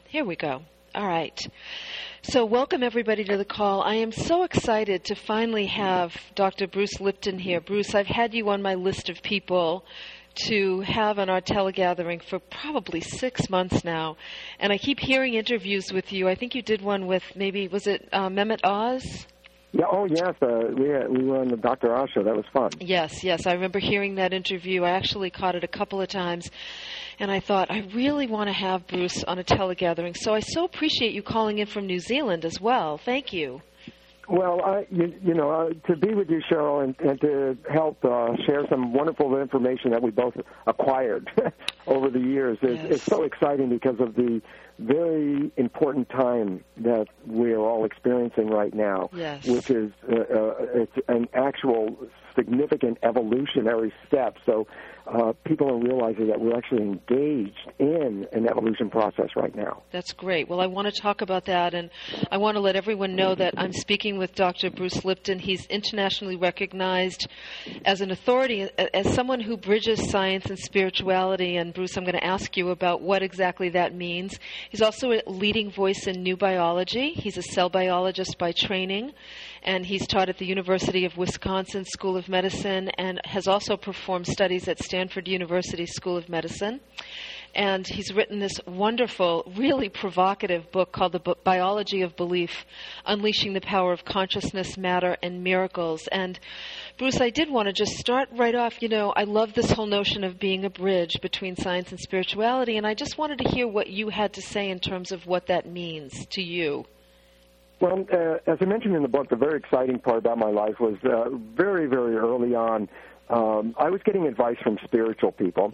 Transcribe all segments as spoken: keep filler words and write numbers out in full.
Here we go. All right. So welcome, everybody, to the call. I am so excited to finally have Doctor Bruce Lipton here. Bruce, I've had you on my list of people to have on our telegathering for probably six months now, and I keep hearing interviews with you. I think you did one with maybe, was it uh, Mehmet Oz? Yeah, oh, yes. Uh, we, uh, we were on the Doctor Oz show. That was fun. Yes, yes. I remember hearing that interview. I actually caught it a couple of times, and I thought, I really want to have Bruce on a telegathering. So I so appreciate you calling in from New Zealand as well. Thank you. Well, I, you, you know, uh, to be with you, Cheryl, and, and to help uh, share some wonderful information that we both acquired over the years is, yes. is so exciting because of the very important time that we are all experiencing right now, yes. which is uh, uh, it's an actual significant evolutionary step. So uh, people are realizing that we're actually engaged in an evolution process right now. That's great. Well, I want to talk about that, and I want to let everyone know that I'm speaking with Doctor Bruce Lipton. He's internationally recognized as an authority, as someone who bridges science and spirituality. And Bruce, I'm going to ask you about what exactly that means. He's also a leading voice in new biology. He's a cell biologist by training, and he's taught at the University of Wisconsin School of Medicine and has also performed studies at Stanford University School of Medicine. And he's written this wonderful, really provocative book called The Bi- Biology of Belief, Unleashing the Power of Consciousness, Matter, and Miracles. And Bruce, I did want to just start right off, you know, I love this whole notion of being a bridge between science and spirituality, and I just wanted to hear what you had to say in terms of what that means to you. Well, uh, as I mentioned in the book, the very exciting part about my life was uh, very, very early on, um, I was getting advice from spiritual people.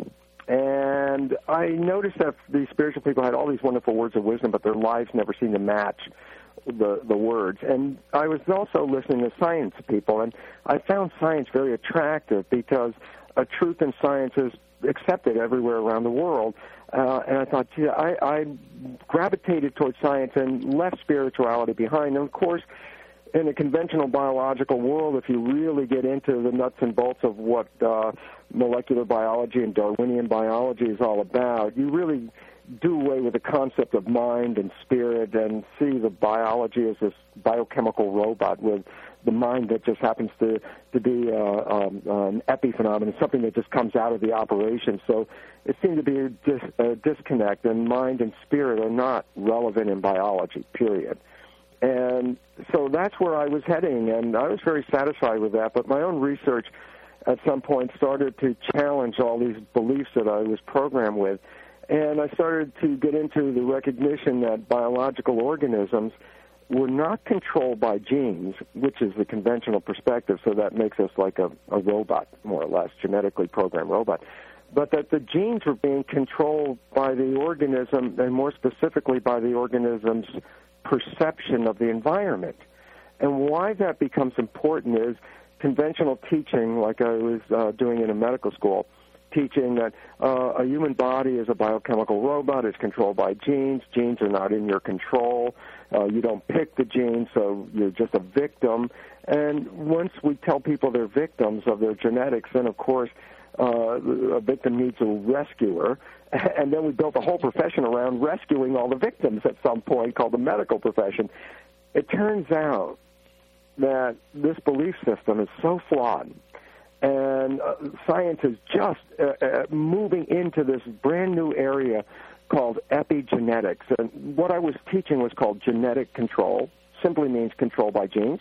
And I noticed that these spiritual people had all these wonderful words of wisdom, but their lives never seemed to match the the words. And I was also listening to science people, and I found science very attractive because a truth in science is accepted everywhere around the world. Uh, and I thought, gee, I, I gravitated towards science and left spirituality behind. And, of course, in a conventional biological world, if you really get into the nuts and bolts of what uh, molecular biology and Darwinian biology is all about, you really do away with the concept of mind and spirit and see the biology as this biochemical robot with the mind that just happens to, to be uh, um, an epiphenomenon, something that just comes out of the operation. So it seemed to be a, dis, a disconnect, and mind and spirit are not relevant in biology, period. And so that's where I was heading, and I was very satisfied with that. But my own research at some point started to challenge all these beliefs that I was programmed with. And I started to get into the recognition that biological organisms were not controlled by genes, which is the conventional perspective, so that makes us like a, a robot, more or less, genetically programmed robot. But that the genes were being controlled by the organism, and more specifically by the organism's perception of the environment. And why that becomes important is conventional teaching, like I was uh, doing in a medical school, teaching that uh, a human body is a biochemical robot, it's controlled by genes, genes are not in your control, uh, you don't pick the genes, so you're just a victim. And once we tell people they're victims of their genetics, then of course uh, a victim needs a rescuer. And then we built a whole profession around rescuing all the victims at some point called the medical profession. It turns out that this belief system is so flawed, and uh, science is just uh, uh, moving into this brand new area called epigenetics. And what I was teaching was called genetic control, simply means control by genes.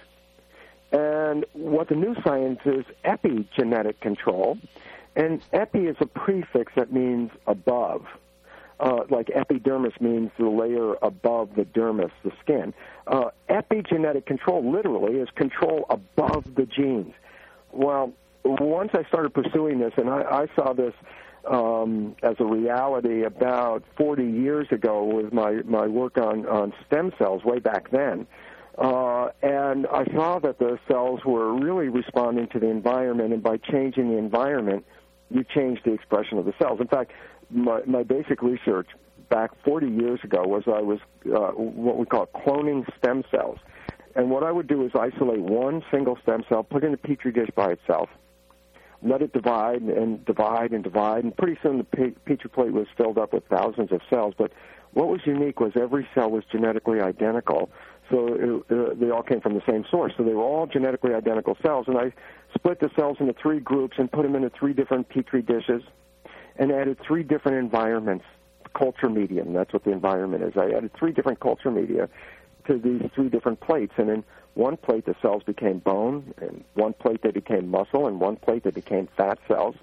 And what the new science is epigenetic control. And epi is a prefix that means above. Uh, like epidermis means the layer above the dermis, the skin. Uh, epigenetic control literally is control above the genes. Well, once I started pursuing this, and I, I saw this um, as a reality about forty years ago with my, my work on, on stem cells way back then, uh, and I saw that the cells were really responding to the environment, and by changing the environment, you change the expression of the cells. In fact, my, my basic research back forty years ago was I was uh, what we call cloning stem cells. And what I would do is isolate one single stem cell, put it in a petri dish by itself, let it divide and divide and divide, and pretty soon the petri plate was filled up with thousands of cells. But what was unique was every cell was genetically identical. So it, uh, they all came from the same source. So they were all genetically identical cells. And I split the cells into three groups and put them into three different Petri dishes and added three different environments, culture medium. That's what the environment is. I added three different culture media to these three different plates. And in one plate, the cells became bone. And one plate, they became muscle. And one plate, they became fat cells.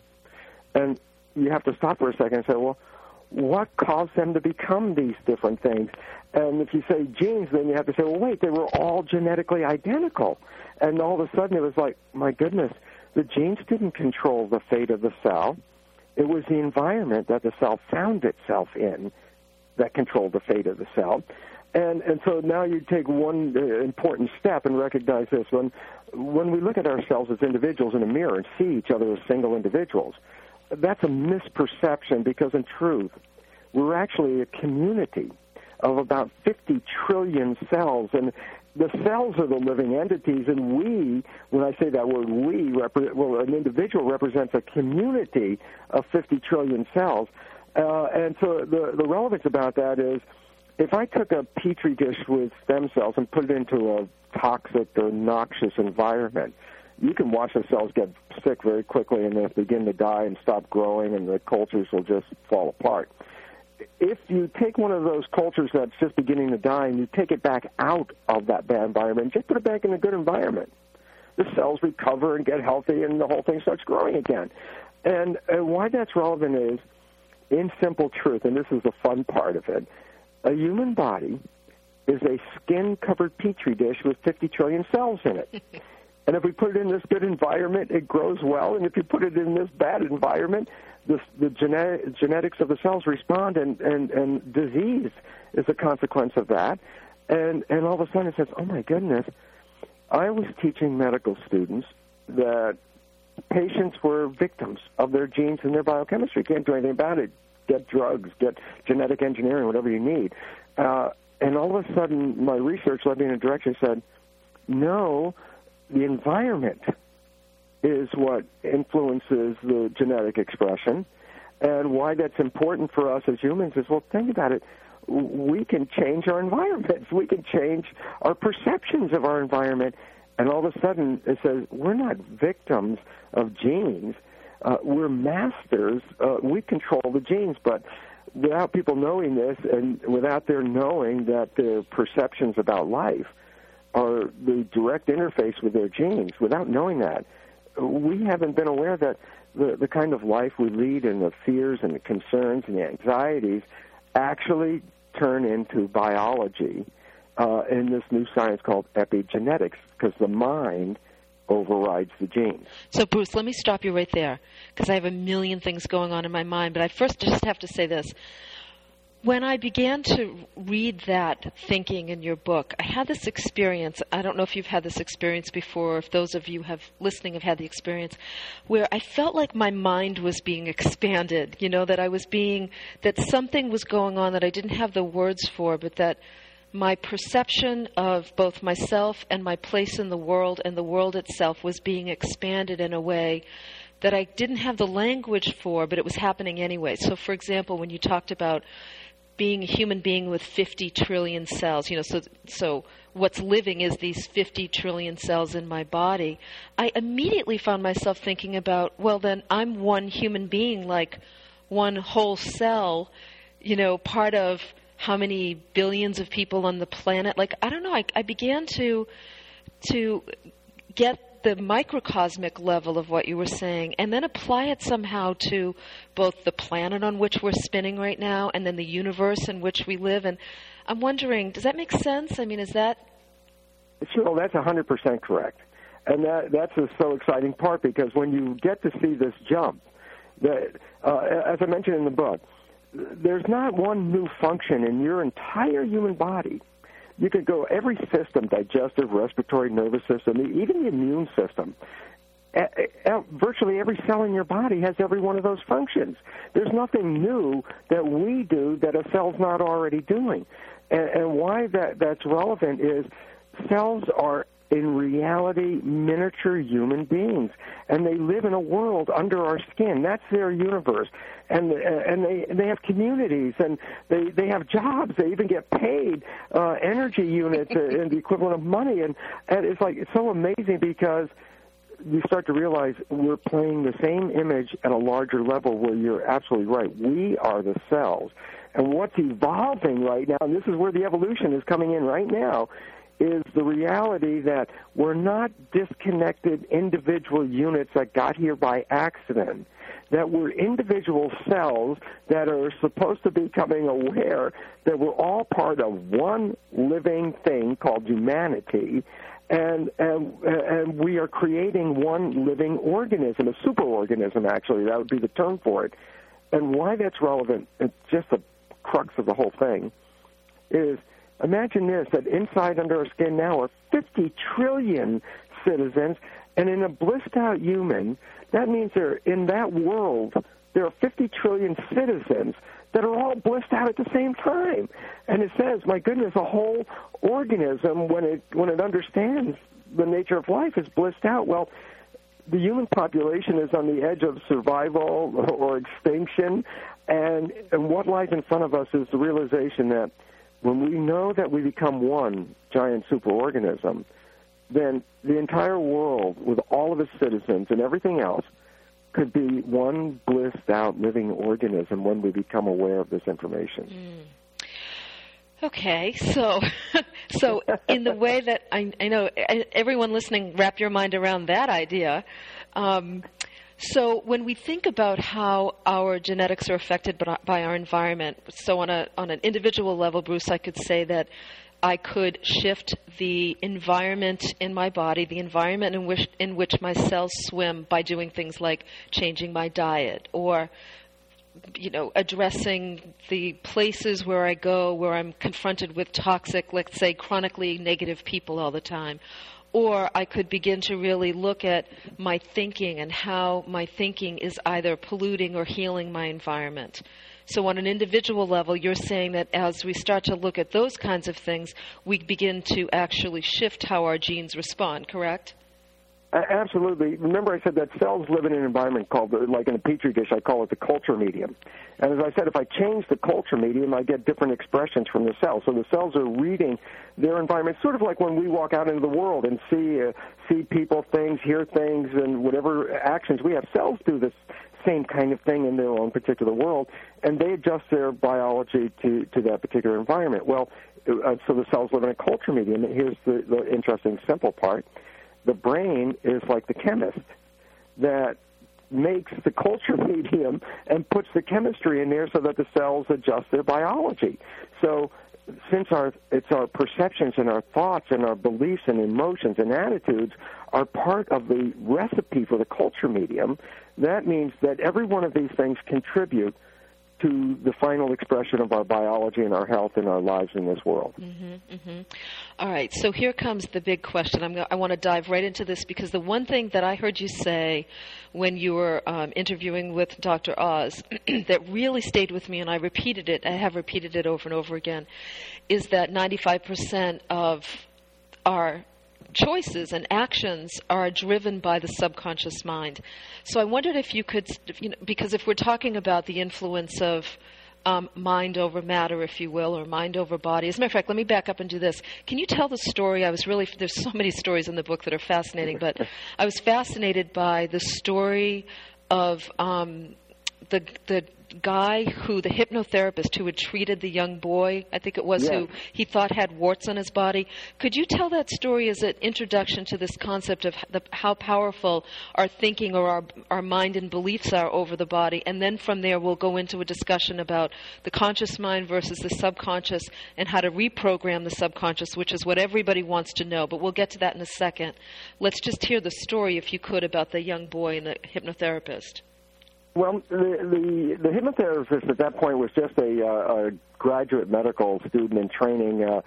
And you have to stop for a second and say, well, what caused them to become these different things? And if you say genes, then you have to say, well, wait, they were all genetically identical. And all of a sudden it was like, my goodness, the genes didn't control the fate of the cell. It was the environment that the cell found itself in that controlled the fate of the cell. And and so now you take one uh, important step and recognize this. When, when we look at ourselves as individuals in a mirror and see each other as single individuals, that's a misperception, because in truth, we're actually a community of about fifty trillion cells, and the cells are the living entities, and we, when I say that word we, repre- well, an individual represents a community of fifty trillion cells. Uh, and so the, the relevance about that is, if I took a Petri dish with stem cells and put it into a toxic or noxious environment, you can watch the cells get sick very quickly and then begin to die and stop growing, and the cultures will just fall apart. If you take one of those cultures that's just beginning to die and you take it back out of that bad environment, just put it back in a good environment, the cells recover and get healthy and the whole thing starts growing again. And, and why that's relevant is, in simple truth, and this is the fun part of it, a human body is a skin-covered Petri dish with fifty trillion cells in it. And if we put it in this good environment, it grows well. And if you put it in this bad environment, the, the genetic, genetics of the cells respond, and, and, and disease is a consequence of that. And, and all of a sudden it says, oh, my goodness, I was teaching medical students that patients were victims of their genes and their biochemistry. Can't do anything about it. Get drugs, get genetic engineering, whatever you need. Uh, and all of a sudden my research led me in a direction that said, no, the environment is what influences the genetic expression. And why that's important for us as humans is, well, think about it. We can change our environments. We can change our perceptions of our environment. And all of a sudden it says we're not victims of genes. Uh, we're masters. Uh, we control the genes. But without people knowing this, and without their knowing that their perceptions about life are the direct interface with their genes, without knowing that, we haven't been aware that the, the kind of life we lead and the fears and the concerns and the anxieties actually turn into biology uh, in this new science called epigenetics, because the mind overrides the genes. So, Bruce, let me stop you right there, because I have a million things going on in my mind, but I first just have to say this. When I began to read that thinking in your book, I had this experience. I don't know if you've had this experience before, or if those of you have listening have had the experience, where I felt like my mind was being expanded, you know, that I was being, that something was going on that I didn't have the words for, but that my perception of both myself and my place in the world and the world itself was being expanded in a way that I didn't have the language for, but it was happening anyway. So, for example, when you talked about being a human being with fifty trillion cells, you know, so so what's living is these fifty trillion cells in my body, I immediately found myself thinking about, well, then I'm one human being, like one whole cell, you know, part of how many billions of people on the planet. Like, I don't know, I, I began to to get the microcosmic level of what you were saying, and then apply it somehow to both the planet on which we're spinning right now and then the universe in which we live. And I'm wondering, does that make sense? I mean, is that... Sure, that's one hundred percent correct. And that that's a so exciting part, because when you get to see this jump, that, uh, as I mentioned in the book, there's not one new function in your entire human body. You could go every system, digestive, respiratory, nervous system, even the immune system. Virtually every cell in your body has every one of those functions. There's nothing new that we do that a cell's not already doing. And, and why that, that's relevant is cells are in reality, miniature human beings, and they live in a world under our skin. That's their universe, and and they they have communities, and they they have jobs. They even get paid uh, energy units and the equivalent of money, and and it's like it's so amazing because you start to realize we're playing the same image at a larger level. Where you're absolutely right. We are the cells, and what's evolving right now, and this is where the evolution is coming in right now, is the reality that we're not disconnected individual units that got here by accident, that we're individual cells that are supposed to be becoming aware that we're all part of one living thing called humanity, and, and, and we are creating one living organism, a superorganism, actually. That would be the term for it. And why that's relevant, it's just the crux of the whole thing, is imagine this, that inside under our skin now are fifty trillion citizens, and in a blissed-out human, that means there, in that world, there are fifty trillion citizens that are all blissed out at the same time. And it says, my goodness, a whole organism, when it when it understands the nature of life, is blissed out. Well, the human population is on the edge of survival or extinction, and, and what lies in front of us is the realization that when we know that we become one giant superorganism, then the entire world, with all of its citizens and everything else, could be one blissed-out living organism when we become aware of this information. Mm. Okay, so so in the way that I, I know everyone listening, wrap your mind around that idea. Um, So when we think about how our genetics are affected by our environment, so on a on an individual level, Bruce, I could say that I could shift the environment in my body, the environment in which in which my cells swim, by doing things like changing my diet, or you know, addressing the places where I go where I'm confronted with toxic, let's say, chronically negative people all the time. Or I could begin to really look at my thinking and how my thinking is either polluting or healing my environment. So on an individual level, you're saying that as we start to look at those kinds of things, we begin to actually shift how our genes respond, correct? Absolutely. Remember I said that cells live in an environment called, like in a petri dish, I call it the culture medium. And as I said, if I change the culture medium, I get different expressions from the cells. So the cells are reading their environment, sort of like when we walk out into the world and see uh, see people, things, hear things, and whatever actions we have. Cells do this same kind of thing in their own particular world, and they adjust their biology to, to that particular environment. Well, uh, so the cells live in a culture medium. And here's the, the interesting, simple part. The brain is like the chemist that makes the culture medium and puts the chemistry in there so that the cells adjust their biology. So since our it's our perceptions and our thoughts and our beliefs and emotions and attitudes are part of the recipe for the culture medium, that means that every one of these things contribute to the final expression of our biology and our health and our lives in this world. Mm-hmm, mm-hmm. All right, so here comes the big question. I'm go- I want to dive right into this because the one thing that I heard you say when you were um, interviewing with Doctor Oz that really stayed with me, and I repeated it, I have repeated it over and over again, is that ninety-five percent of our choices and actions are driven by the subconscious mind. So I wondered if you could, you know, because if we're talking about the influence of um, mind over matter, if you will, or mind over body. As a matter of fact, let me back up and do this. Can you tell the story? I was really, there's so many stories in the book that are fascinating, but I was fascinated by the story of um, the the guy who, the hypnotherapist who had treated the young boy, I think it was, yeah. who he thought had warts on his body. Could you tell that story as an introduction to this concept of the, how powerful our thinking or our, our mind and beliefs are over the body? And then from there we'll go into a discussion about the conscious mind versus the subconscious and how to reprogram the subconscious, which is what everybody wants to know. But we'll get to that in a second. Let's just hear the story, if you could, about the young boy and the hypnotherapist. Well, the, the the hypnotherapist at that point was just a, uh, a graduate medical student in training, uh,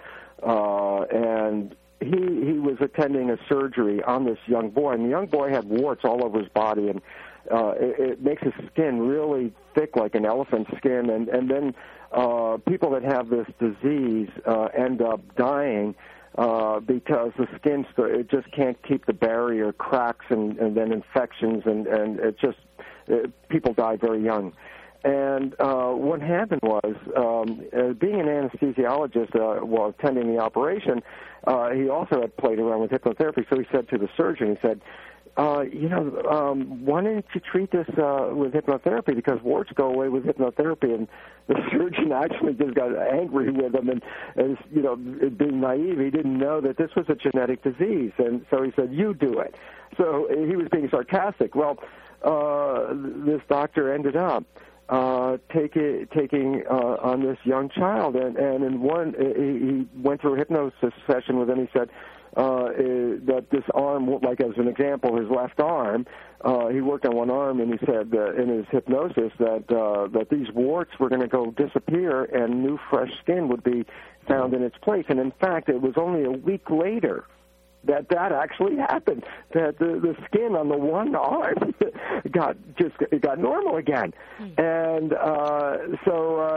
uh, and he he was attending a surgery on this young boy, and the young boy had warts all over his body, and uh, it, it makes his skin really thick like an elephant's skin, and and then uh, people that have this disease uh, end up dying uh, because the skin st- it just can't keep the barrier, cracks, and, and then infections, and and it just it, people die very young. And uh, what happened was, um, uh, being an anesthesiologist uh, while attending the operation, uh, he also had played around with hypnotherapy. So he said to the surgeon, he said, uh, you know, um, why don't you treat this uh, with hypnotherapy, because warts go away with hypnotherapy. And the surgeon actually just got angry with him, and, and you know, being naive, he didn't know that this was a genetic disease. And so he said, you do it. So he was being sarcastic. Well, uh, this doctor ended up Uh, take it, taking uh, on this young child, and, and in one, he, he went through a hypnosis session with him. He said uh, that this arm, like as an example, his left arm, uh, he worked on one arm, and he said uh, in his hypnosis that uh, that these warts were going to go disappear, and new fresh skin would be found in its place. And in fact, it was only a week later that that actually happened, that the, the skin on the one arm got just it got normal again. Mm. And uh, so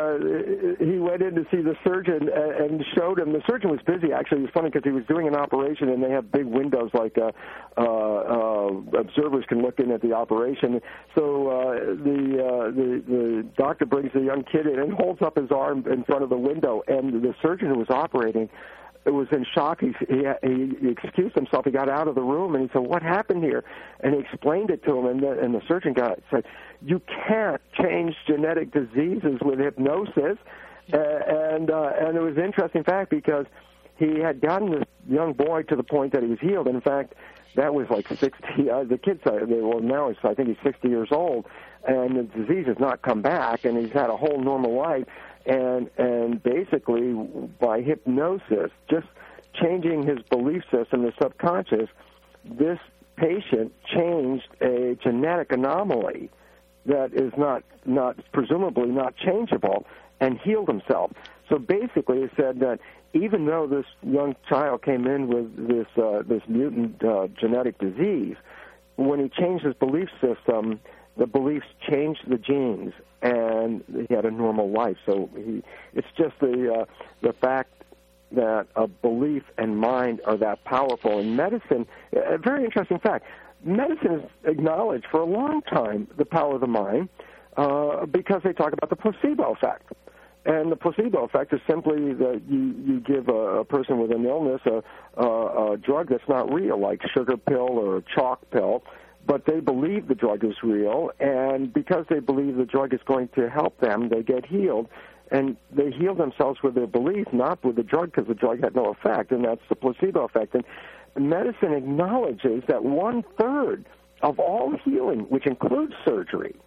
uh, he went in to see the surgeon and showed him. The surgeon was busy, actually. It was funny because he was doing an operation, and they have big windows like uh, uh, uh, observers can look in at the operation. So uh, the, uh, the, the doctor brings the young kid in and holds up his arm in front of the window, and the surgeon who was operating, it was in shock. He, he, he excused himself. He got out of the room, and he said, what happened here? And he explained it to him, and the, and the surgeon got said, you can't change genetic diseases with hypnosis. Uh, and uh, and it was an interesting fact, because he had gotten this young boy to the point that he was healed. And in fact, that was like sixty. Uh, the kid's, uh, well, now he's, I think he's sixty years old, and the disease has not come back, and he's had a whole normal life. And and basically, by hypnosis, just changing his belief system, the subconscious, this patient changed a genetic anomaly that is not, not presumably not changeable, and healed himself. So basically, it said that even though this young child came in with this uh, this mutant uh, genetic disease, when he changed his belief system, the beliefs changed the genes, and he had a normal life. So he, it's just the uh, the fact that a belief and mind are that powerful. In medicine, a very interesting fact, medicine has acknowledged for a long time the power of the mind uh, because they talk about the placebo effect. And the placebo effect is simply that you, you give a, a person with an illness a, a, a drug that's not real, like sugar pill or a chalk pill, but they believe the drug is real, and because they believe the drug is going to help them, they get healed. And they heal themselves with their belief, not with the drug, because the drug had no effect, and that's the placebo effect. And medicine acknowledges that one-third of all healing, which includes surgery,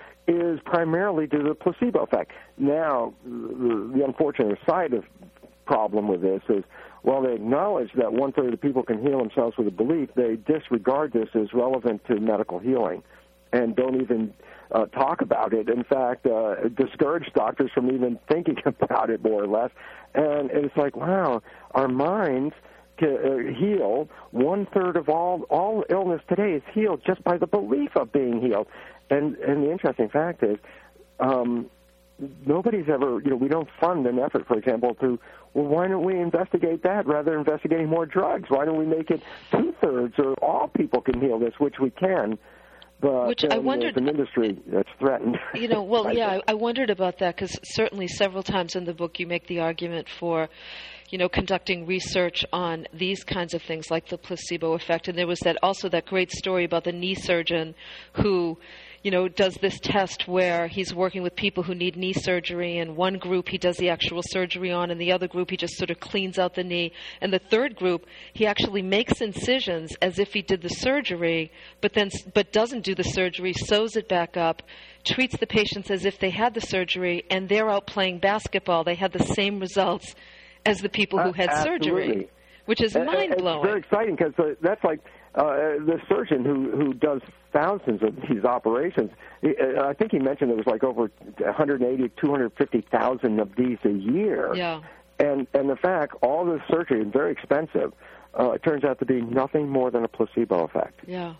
is primarily due to the placebo effect. Now, the, the unfortunate side of problem with this is, while they acknowledge that one-third of the people can heal themselves with a belief, they disregard this as relevant to medical healing and don't even uh, talk about it. In fact, uh, discourage doctors from even thinking about it, more or less. And, and it's like, wow, our minds can uh, heal. One-third of all, all illness today is healed just by the belief of being healed. And, and the interesting fact is, um, nobody's ever, you know, we don't fund an effort, for example, to, well, why don't we investigate that rather than investigating more drugs? Why don't we make it two-thirds or all people can heal this, which we can, but which I wondered, it's an industry that's threatened. You know, well, yeah, I, I wondered about that, because certainly several times in the book you make the argument for, you know, conducting research on these kinds of things like the placebo effect. And there was that also that great story about the knee surgeon who, you know, does this test where he's working with people who need knee surgery, and one group he does the actual surgery on, and the other group he just sort of cleans out the knee. And the third group, he actually makes incisions as if he did the surgery, but then but doesn't do the surgery, sews it back up, treats the patients as if they had the surgery, and they're out playing basketball. They had the same results as the people who had uh, surgery, which is mind-blowing. It's very exciting, because uh, that's like uh, the surgeon who, who does thousands of these operations. He, uh, I think he mentioned there was like over one hundred eighty, two hundred fifty thousand of these a year. Yeah. And, and the fact, all this surgery is very expensive. Uh, it turns out to be nothing more than a placebo effect. Yeah.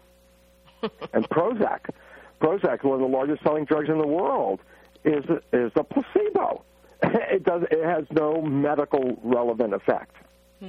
And Prozac. Prozac, one of the largest selling drugs in the world, is is a placebo. It does. It has no medical relevant effect. Hmm.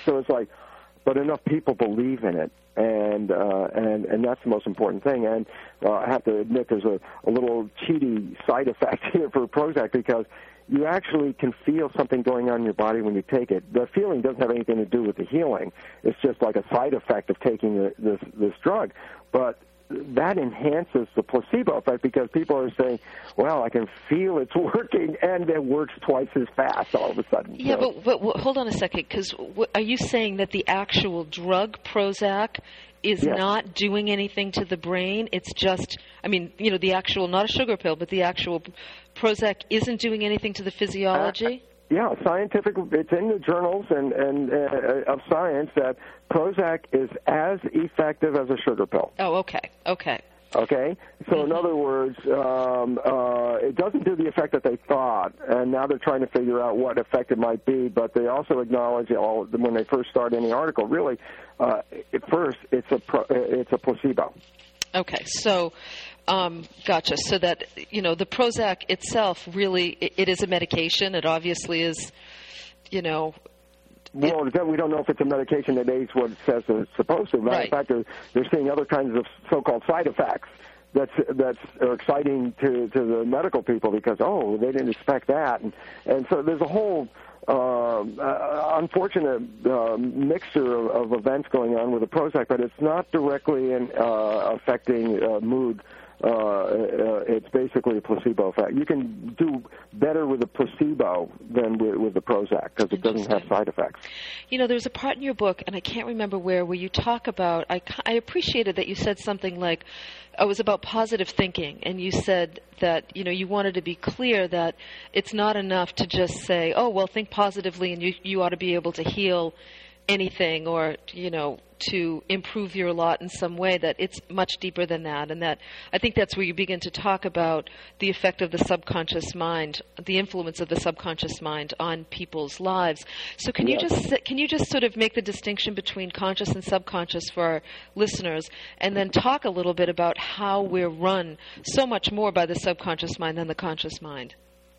So it's like, but enough people believe in it, and uh, and and that's the most important thing. And uh, I have to admit, there's a, a little cheaty side effect here for Prozac, because you actually can feel something going on in your body when you take it. The feeling doesn't have anything to do with the healing. It's just like a side effect of taking the, this this drug. But that enhances the placebo effect, because people are saying, well, I can feel it's working, and it works twice as fast all of a sudden. Yeah, so. but, but, but hold on a second, because are you saying that the actual drug Prozac is yes. not doing anything to the brain? It's just, I mean, you know, the actual, not a sugar pill, but the actual Prozac isn't doing anything to the physiology? Uh, Yeah, scientific. It's in the journals and and uh, of science that Prozac is as effective as a sugar pill. Oh, okay, okay. Okay, so Mm-hmm. in other words, um, uh, it doesn't do the effect that they thought, and now they're trying to figure out what effect it might be. But they also acknowledge, all when they first start any article, really, uh, at first it's a pro, it's a placebo. Okay, so. Um, gotcha. So that, you know, the Prozac itself really, it, it is a medication. It obviously is, you know. Well, it, we don't know if it's a medication that aids what it says it's supposed to. Matter Right. of fact, they're, they're seeing other kinds of so-called side effects that's that's are exciting to, to the medical people, because, oh, they didn't expect that. And, and so there's a whole uh, uh, unfortunate uh, mixture of, of events going on with the Prozac, but it's not directly in, uh, affecting uh, mood. Uh, uh, it's basically a placebo effect. You can do better with a placebo than with, with the Prozac, because it doesn't have side effects. You know, there's a part in your book, and I can't remember where, where you talk about, I, I appreciated that you said something like, it was about positive thinking, and you said that, you know, you wanted to be clear that it's not enough to just say, oh, well, think positively, and you, you ought to be able to heal anything, or, you know, to improve your lot in some way, that it's much deeper than that. And that I think that's where you begin to talk about the effect of the subconscious mind, the influence of the subconscious mind on people's lives. So can Yes. you just can you just sort of make the distinction between conscious and subconscious for our listeners, and then talk a little bit about how we're run so much more by the subconscious mind than the conscious mind?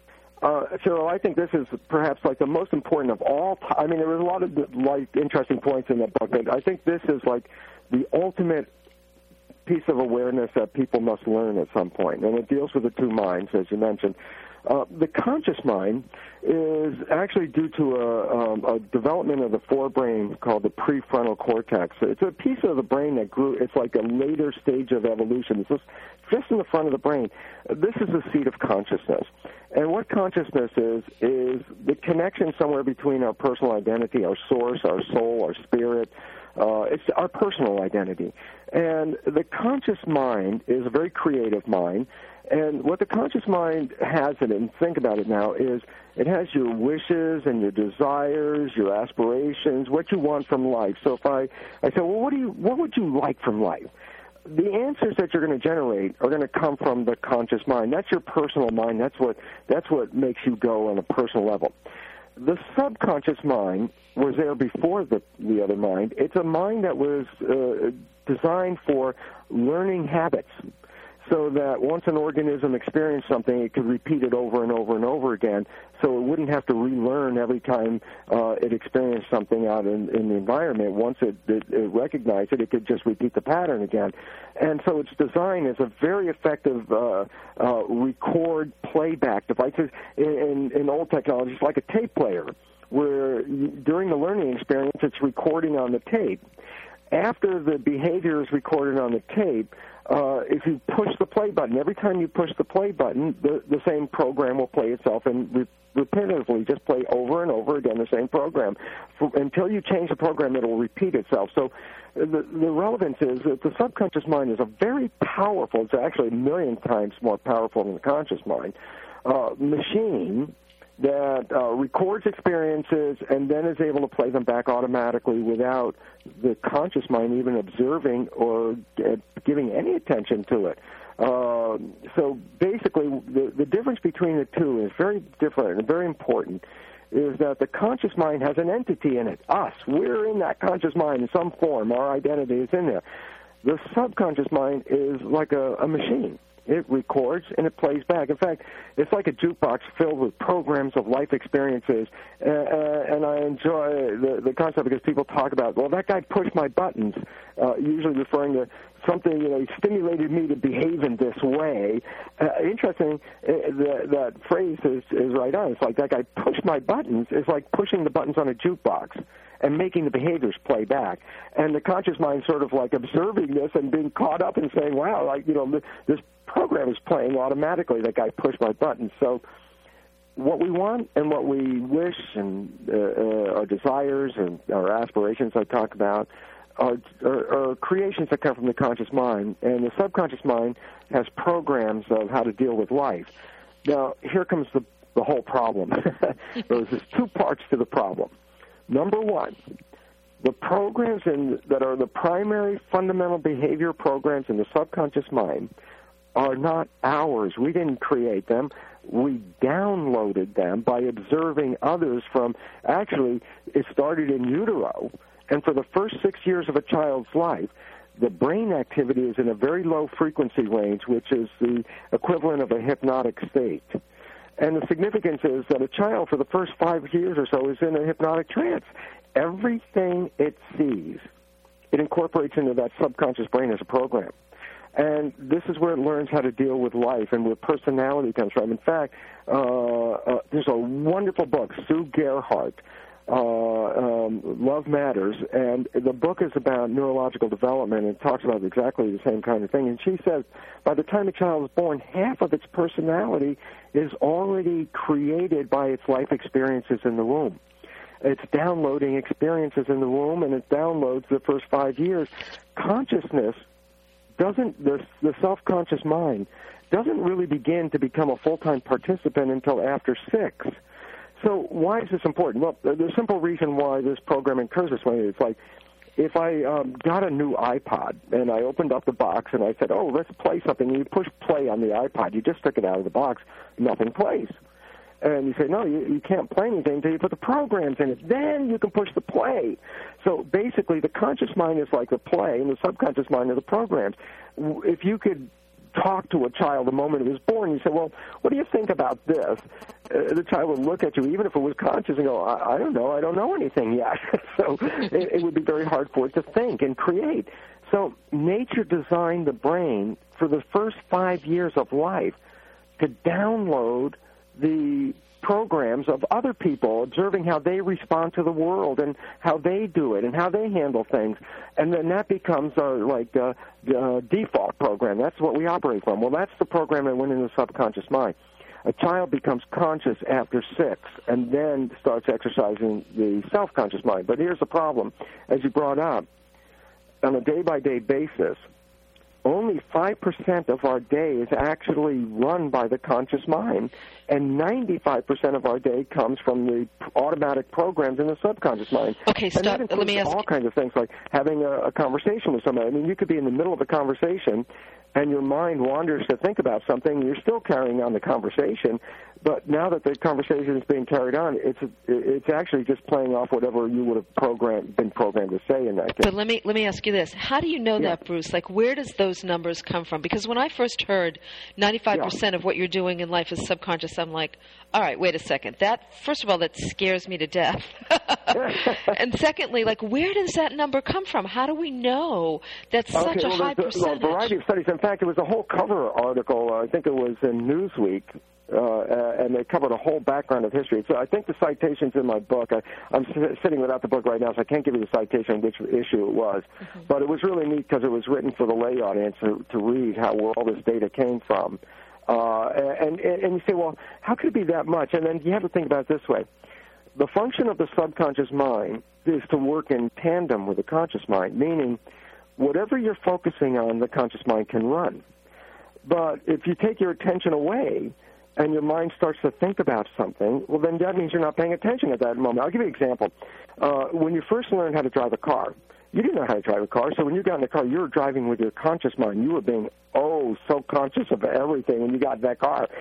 Uh, so I think this is perhaps like the most important of all. T- I mean, there was a lot of like interesting points in that book, but I think this is like the ultimate piece of awareness that people must learn at some point, and it deals with the two minds, as you mentioned. Uh, the conscious mind is actually due to a, um, a development of the forebrain called the prefrontal cortex. It's a piece of the brain that grew. It's like a later stage of evolution. It's just, just in the front of the brain. This is the seat of consciousness. And what consciousness is, is the connection somewhere between our personal identity, our source, our soul, our spirit. Uh, it's our personal identity. And the conscious mind is a very creative mind. And what the conscious mind has in it, and think about it now, is it has your wishes and your desires, your aspirations, what you want from life. So if I, I say, well, what do you, what would you like from life? The answers that you're going to generate are going to come from the conscious mind. That's your personal mind. That's what, that's what makes you go on a personal level. The subconscious mind was there before the, the other mind. It's a mind that was uh, designed for learning habits, so that once an organism experienced something, it could repeat it over and over and over again, so it wouldn't have to relearn every time uh, it experienced something out in, in the environment. Once it, it, it recognized it, it could just repeat the pattern again. And so its design is a very effective uh, uh, record playback device. In, in, in old technology, it's like a tape player, where you, during the learning experience, it's recording on the tape. After the behavior is recorded on the tape, uh, if you push the play button, every time you push the play button, the, the same program will play itself and re- repetitively just play over and over again the same program. For, until you change the program, it will repeat itself. So the, the relevance is that the subconscious mind is a very powerful, it's actually a million times more powerful than the conscious mind, uh, machine that uh, records experiences and then is able to play them back automatically without the conscious mind even observing or uh, giving any attention to it. Uh, so basically, the, the difference between the two is very different and very important, is that the conscious mind has an entity in it, us. We're in that conscious mind in some form. Our identity is in there. The subconscious mind is like a, a machine. It records and it plays back. In fact, it's like a jukebox filled with programs of life experiences. Uh, uh, and I enjoy the, the concept because people talk about, well, that guy pushed my buttons, uh, usually referring to something, you know, he stimulated me to behave in this way. Uh, interesting, uh, the, that phrase is, is right on. It's like that guy pushed my buttons. It's like pushing the buttons on a jukebox and making the behaviors play back. And the conscious mind sort of like observing this and being caught up and saying, wow, like, you know, this program is playing automatically. That guy pushed my buttons. So what we want and what we wish and uh, uh, our desires and our aspirations I talk about are, are, are creations that come from the conscious mind. And the subconscious mind has programs of how to deal with life. Now, here comes the, the whole problem. There's just two parts to the problem. Number one, the programs in, that are the primary fundamental behavior programs in the subconscious mind are not ours. We didn't create them. We downloaded them by observing others from, actually, it started in utero. And for the first six years of a child's life, the brain activity is in a very low frequency range, which is the equivalent of a hypnotic state. And the significance is that a child for the first five years or so is in a hypnotic trance. Everything it sees, it incorporates into that subconscious brain as a program. And this is where it learns how to deal with life and where personality comes from. In fact, uh, uh, there's a wonderful book, Sue Gerhardt, uh, um, Love Matters, and the book is about neurological development and talks about exactly the same kind of thing. And she says by the time a child is born, half of its personality is already created by its life experiences in the womb. It's downloading experiences in the womb, and it downloads the first five years. Consciousness doesn't, the, the self-conscious mind doesn't really begin to become a full-time participant until after six. So why is this important? Well, the simple reason why this program occurs this way is like, if I um, got a new iPod and I opened up the box and I said, oh, let's play something, and you push play on the iPod, you just took it out of the box, nothing plays. And you say, no, you, you can't play anything until you put the programs in it. Then you can push the play. So basically the conscious mind is like the play and the subconscious mind are the programs. If you could talk to a child the moment it was born, you say, well, what do you think about this? Uh, the child would look at you, even if it was conscious, and go, I, I don't know, I don't know anything yet. So it, it would be very hard for it to think and create. So nature designed the brain for the first five years of life to download the programs of other people, observing how they respond to the world and how they do it and how they handle things. And then that becomes our, like, uh, uh, default program. That's what we operate from. Well, that's the program that went in the subconscious mind. A child becomes conscious after six and then starts exercising the self-conscious mind. But here's the problem. As you brought up, on a day-by-day basis, only five percent of our day is actually run by the conscious mind, and ninety-five percent of our day comes from the automatic programs in the subconscious mind. Okay, stop. And that includes Let me ask all kinds of things like having a, a conversation with somebody. I mean, you could be in the middle of a conversation, and your mind wanders to think about something, and you're still carrying on the conversation, but now that the conversation is being carried on, it's it's actually just playing off whatever you would have programmed, been programmed to say in that case. But let me let me ask you this: how do you know Yeah. that, Bruce? Like, where does those numbers come from? Because when I first heard ninety-five percent Yeah. of what you're doing in life is subconscious, I'm like, all right, wait a second. That first of all, that scares me to death. And secondly, like, where does that number come from? How do we know that's Okay, such a well, high there's a, percentage? a variety of studies. In fact, it was a whole cover article. I think it was in Newsweek, uh, uh, and they covered a whole background of history. So I think the citation's in my book. I, I'm s- sitting without the book right now, so I can't give you the citation which issue it was. Mm-hmm. But it was really neat because it was written for the lay audience to, to read how where all this data came from. Uh, and, and, and you say, well, how could it be that much? And then you have to think about it this way. The function of the subconscious mind is to work in tandem with the conscious mind, meaning whatever you're focusing on, the conscious mind can run. But if you take your attention away and your mind starts to think about something, well, then that means you're not paying attention at that moment. I'll give you an example. Uh, when you first learned how to drive a car, you didn't know how to drive a car, so when you got in the car, you were driving with your conscious mind. You were being, oh, so conscious of everything when you got in that car.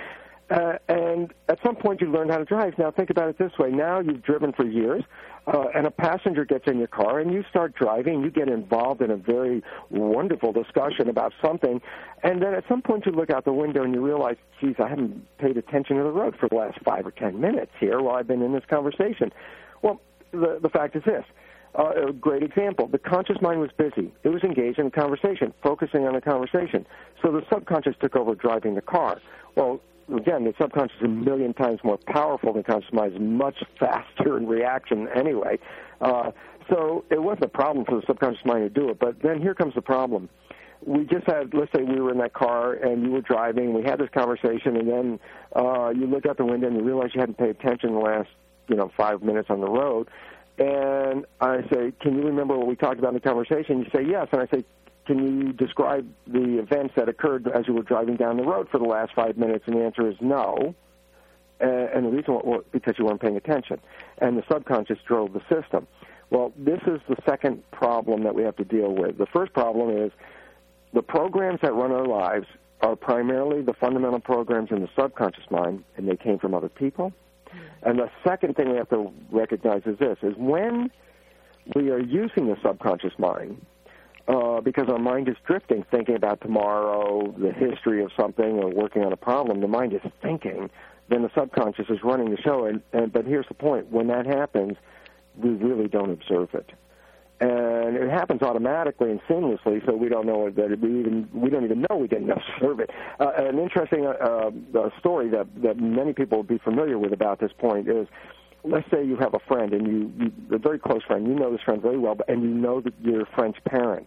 Uh, and at some point you learn how to drive. Now think about it this way. Now you've driven for years, uh, and a passenger gets in your car, and you start driving. You get involved in a very wonderful discussion about something, and then at some point you look out the window and you realize, geez, I haven't paid attention to the road for the last five or ten minutes here while I've been in this conversation. Well, the, the fact is this. Uh, a great example. The conscious mind was busy. It was engaged in a conversation, focusing on the conversation. So the subconscious took over driving the car. Well, again, the subconscious is a million times more powerful than the conscious mind. It's much faster in reaction anyway. Uh, so it wasn't a problem for the subconscious mind to do it. But then here comes the problem. We just had, let's say we were in that car and you were driving. We had this conversation, and then uh, you look out the window and you realize you hadn't paid attention the last, you know, five minutes on the road. And I say, can you remember what we talked about in the conversation? You say, yes. And I say, can you describe the events that occurred as you were driving down the road for the last five minutes? And the answer is no. Uh, and the reason was because you weren't paying attention. And the subconscious drove the system. Well, this is the second problem that we have to deal with. The first problem is the programs that run our lives are primarily the fundamental programs in the subconscious mind, and they came from other people. And the second thing we have to recognize is this, is when we are using the subconscious mind, uh, because our mind is drifting, thinking about tomorrow, the history of something, or working on a problem, the mind is thinking, then the subconscious is running the show. And, and but here's the point. When that happens, we really don't observe it. And it happens automatically and seamlessly, so we don't know that we even we don't even know we didn't observe it. Uh, an interesting uh, uh, story that, that many people will be familiar with about this point is, let's say you have a friend, and you, you a very close friend, you know this friend very well, and you know that your friend's parent,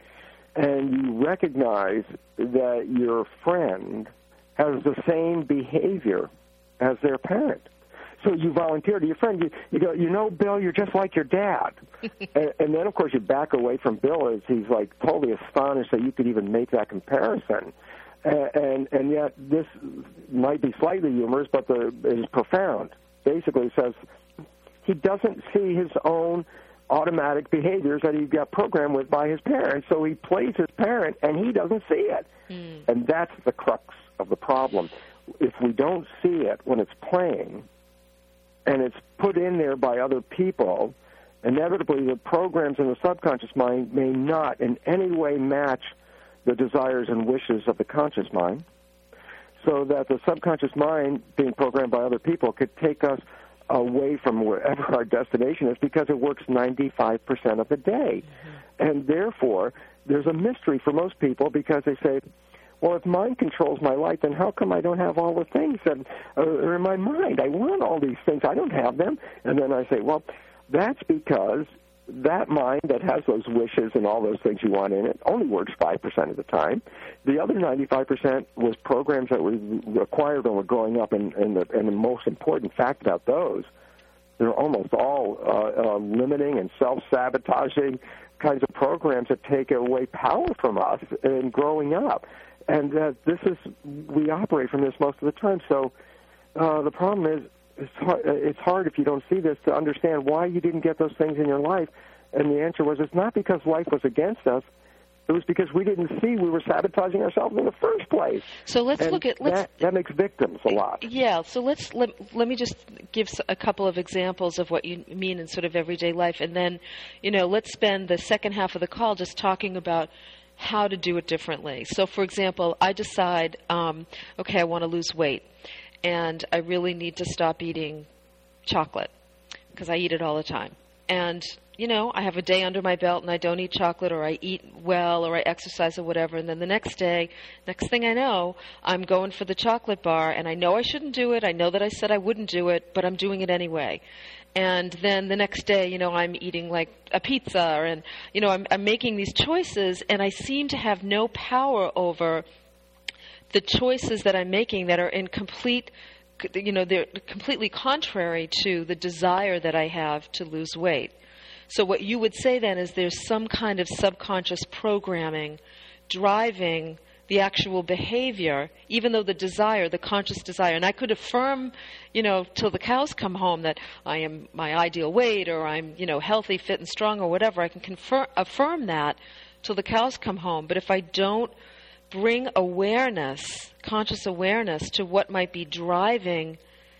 and you recognize that your friend has the same behavior as their parent. So you volunteer to your friend. You, you go, you know, Bill, you're just like your dad. and, and then, of course, you back away from Bill as he's, like, totally astonished that you could even make that comparison. And, and, and yet this might be slightly humorous, but the, it is profound. Basically, it says he doesn't see his own automatic behaviors that he got programmed with by his parents, so he plays his parent, and he doesn't see it. Mm. And that's the crux of the problem. If we don't see it when it's playing, and it's put in there by other people, inevitably the programs in the subconscious mind may not in any way match the desires and wishes of the conscious mind, so that the subconscious mind, being programmed by other people, could take us away from wherever our destination is, because it works ninety-five percent of the day. Mm-hmm. And therefore, there's a mystery for most people, because they say, well, if mind controls my life, then how come I don't have all the things that are in my mind? I want all these things. I don't have them. And then I say, well, that's because that mind that has those wishes and all those things you want in it only works five percent of the time. The other ninety-five percent was programs that we acquired when we're growing up, and, and, the, and the most important fact about those, they're almost all uh, uh, limiting and self-sabotaging kinds of programs that take away power from us in growing up. And uh, this is, we operate from this most of the time. So uh, the problem is, it's hard, it's hard if you don't see this to understand why you didn't get those things in your life. And the answer was, it's not because life was against us. It was because we didn't see we were sabotaging ourselves in the first place. So let's and look at let's, that. That makes victims a lot. Yeah. So let's let, let me just give a couple of examples of what you mean in sort of everyday life, and then, you know, let's spend the second half of the call just talking about how to do it differently. So, for example, I decide, um, okay, I want to lose weight, and I really need to stop eating chocolate because I eat it all the time. And, you know, I have a day under my belt and I don't eat chocolate, or I eat well, or I exercise or whatever, and then the next day, next thing I know, I'm going for the chocolate bar, and I know I shouldn't do it. I know that I said I wouldn't do it, but I'm doing it anyway. And then the next day, you know, I'm eating like a pizza, and, you know, I'm, I'm making these choices, and I seem to have no power over the choices that I'm making that are in complete, you know, they're completely contrary to the desire that I have to lose weight. So what you would say then is there's some kind of subconscious programming driving the actual behavior, even though the desire, the conscious desire, and I could affirm, you know, till the cows come home that I am my ideal weight, or I'm, you know, healthy, fit, and strong, or whatever. I can confirm, affirm that till the cows come home. But if I don't bring awareness, conscious awareness, to what might be driving,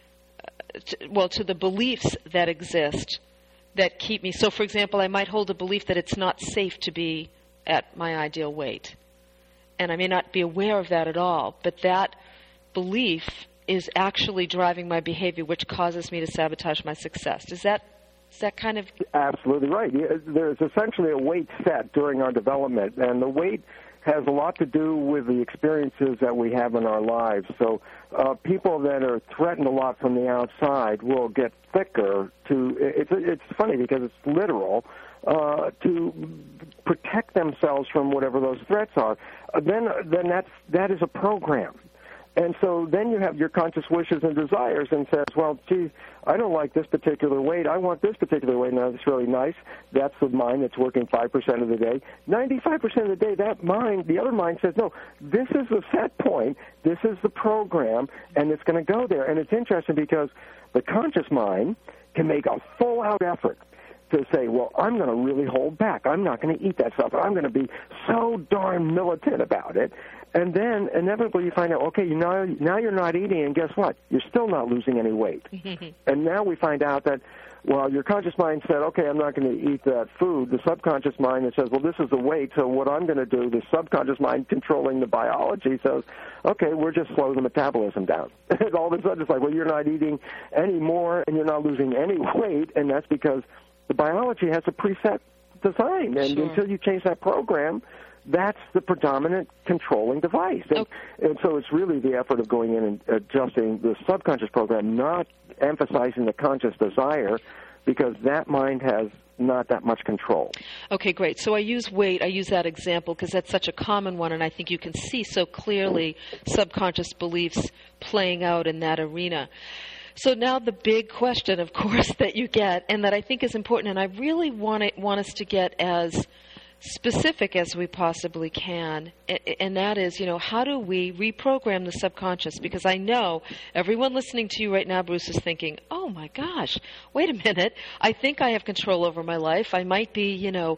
uh, to, well, to the beliefs that exist that keep me. So, for example, I might hold a belief that it's not safe to be at my ideal weight. And I may not be aware of that at all, but that belief is actually driving my behavior, which causes me to sabotage my success. Is that is that kind of... Absolutely right. There's essentially a weight set during our development, and the weight has a lot to do with the experiences that we have in our lives. So uh, people that are threatened a lot from the outside will get thicker to... It's, it's funny because it's literal. Uh, to protect themselves from whatever those threats are, uh, then then that's that is a program. And so then you have your conscious wishes and desires and says, well, gee, I don't like this particular weight. I want this particular weight. Now, that's really nice. That's the mind that's working five percent of the day. ninety-five percent of the day, that mind, the other mind says, no, this is the set point. This is the program, and it's going to go there. And it's interesting because the conscious mind can make a full-out effort to say, well, I'm going to really hold back. I'm not going to eat that stuff. I'm going to be so darn militant about it. And then inevitably you find out, okay, you know, now you're not eating, and guess what? You're still not losing any weight. And now we find out that, well, your conscious mind said, okay, I'm not going to eat that food. The subconscious mind that says, well, this is the weight, so what I'm going to do, the subconscious mind controlling the biology says, okay, we're just slow the metabolism down. And all of a sudden it's like, well, you're not eating any more and you're not losing any weight, and that's because the biology has a preset design, and sure. until you change that program, that's the predominant controlling device. And, okay. and so it's really the effort of going in and adjusting the subconscious program, not emphasizing the conscious desire, because that mind has not that much control. Okay, great. So I use weight, I use that example because that's such a common one, and I think you can see so clearly subconscious beliefs playing out in that arena. So now the big question, of course, that you get, and that I think is important, and I really want it, want us to get as specific as we possibly can, and that is, you know, how do we reprogram the subconscious? Because I know everyone listening to you right now, Bruce, is thinking, oh my gosh, wait a minute, I think I have control over my life. I might be, you know,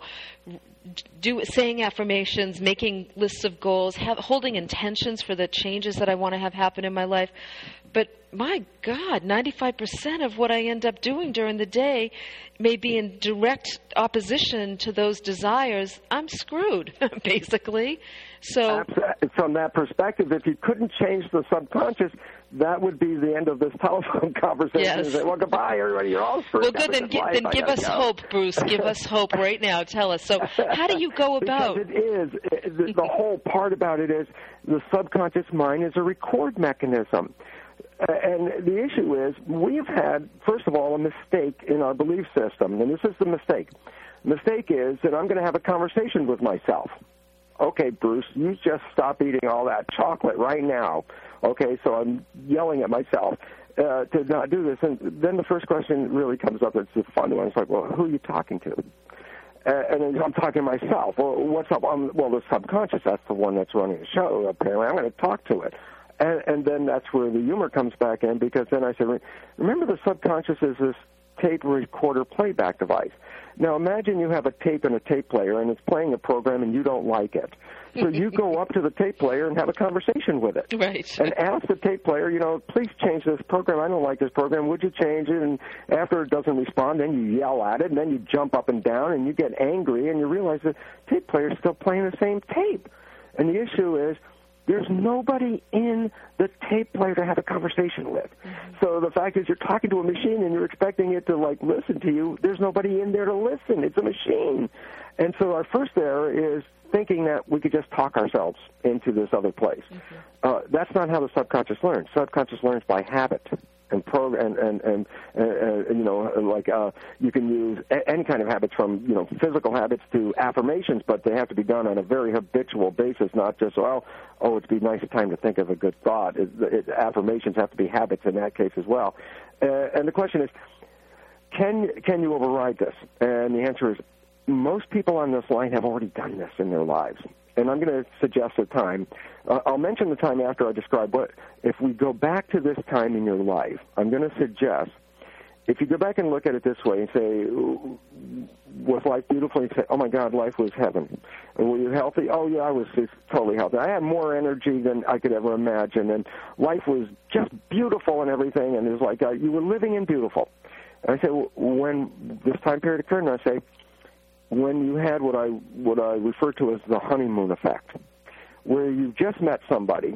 do saying affirmations, making lists of goals, have, holding intentions for the changes that I want to have happen in my life. But my God, ninety-five percent of what I end up doing during the day may be in direct opposition to those desires. I'm screwed, basically. So, from that perspective, if you couldn't change the subconscious, that would be the end of this telephone conversation. Yes. Say, well, goodbye, everybody. You're all screwed. Well, good. Then, gi- then give us go. hope, Bruce. Give us hope right now. Tell us. So, how do you go about? Because it is it, the, the whole part about it is the subconscious mind is a record mechanism. Uh, and the issue is we've had, first of all, a mistake in our belief system, and this is the mistake. The mistake is that I'm going to have a conversation with myself. Okay, Bruce, you just stop eating all that chocolate right now. Okay, so I'm yelling at myself uh, to not do this. And then the first question really comes up. It's the fun one. It's like, well, who are you talking to? Uh, and then I'm talking to myself. Well, what's up? I'm, well, the subconscious, that's the one that's running the show, apparently. I'm going to talk to it. And, and then that's where the humor comes back in, because then I said, remember the subconscious is this tape recorder playback device. Now imagine you have a tape and a tape player, and it's playing a program and you don't like it. So you go up to the tape player and have a conversation with it. Right. And ask the tape player, you know, please change this program. I don't like this program. Would you change it? And after it doesn't respond, then you yell at it, and then you jump up and down, and you get angry, and you realize the tape player is still playing the same tape. And the issue is, there's nobody in the tape player to have a conversation with. Mm-hmm. So the fact is you're talking to a machine and you're expecting it to, like, listen to you. There's nobody in there to listen. It's a machine. And so our first error is thinking that we could just talk ourselves into this other place. Mm-hmm. Uh, that's not how the subconscious learns. Subconscious learns by habit. And pro and and and uh, uh, you know, like uh, you can use a- any kind of habits, from you know physical habits to affirmations, but they have to be done on a very habitual basis, not just well, oh, it'd be nice time to think of a good thought. It, it, affirmations have to be habits in that case as well. Uh, and the question is, can can you override this? And the answer is, most people on this line have already done this in their lives. And I'm going to suggest a time. Uh, I'll mention the time after I describe what. If we go back to this time in your life, I'm going to suggest if you go back and look at it this way and say, was life beautiful? And you say, oh, my God, life was heaven. And were you healthy? Oh, yeah, I was just totally healthy. I had more energy than I could ever imagine, and life was just beautiful and everything, and it was like uh, you were living in beautiful. And I say, well, when this time period occurred, and I say, when you had what I what I refer to as the honeymoon effect, where you just met somebody,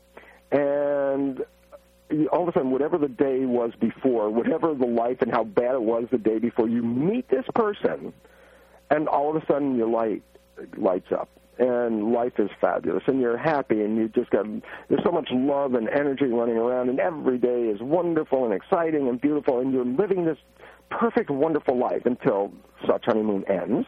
and all of a sudden, whatever the day was before, whatever the life and how bad it was the day before, you meet this person, and all of a sudden your light lights up, and life is fabulous, and you're happy, and you just got, there's so much love and energy running around, and every day is wonderful and exciting and beautiful, and you're living this perfect, wonderful life until such honeymoon ends.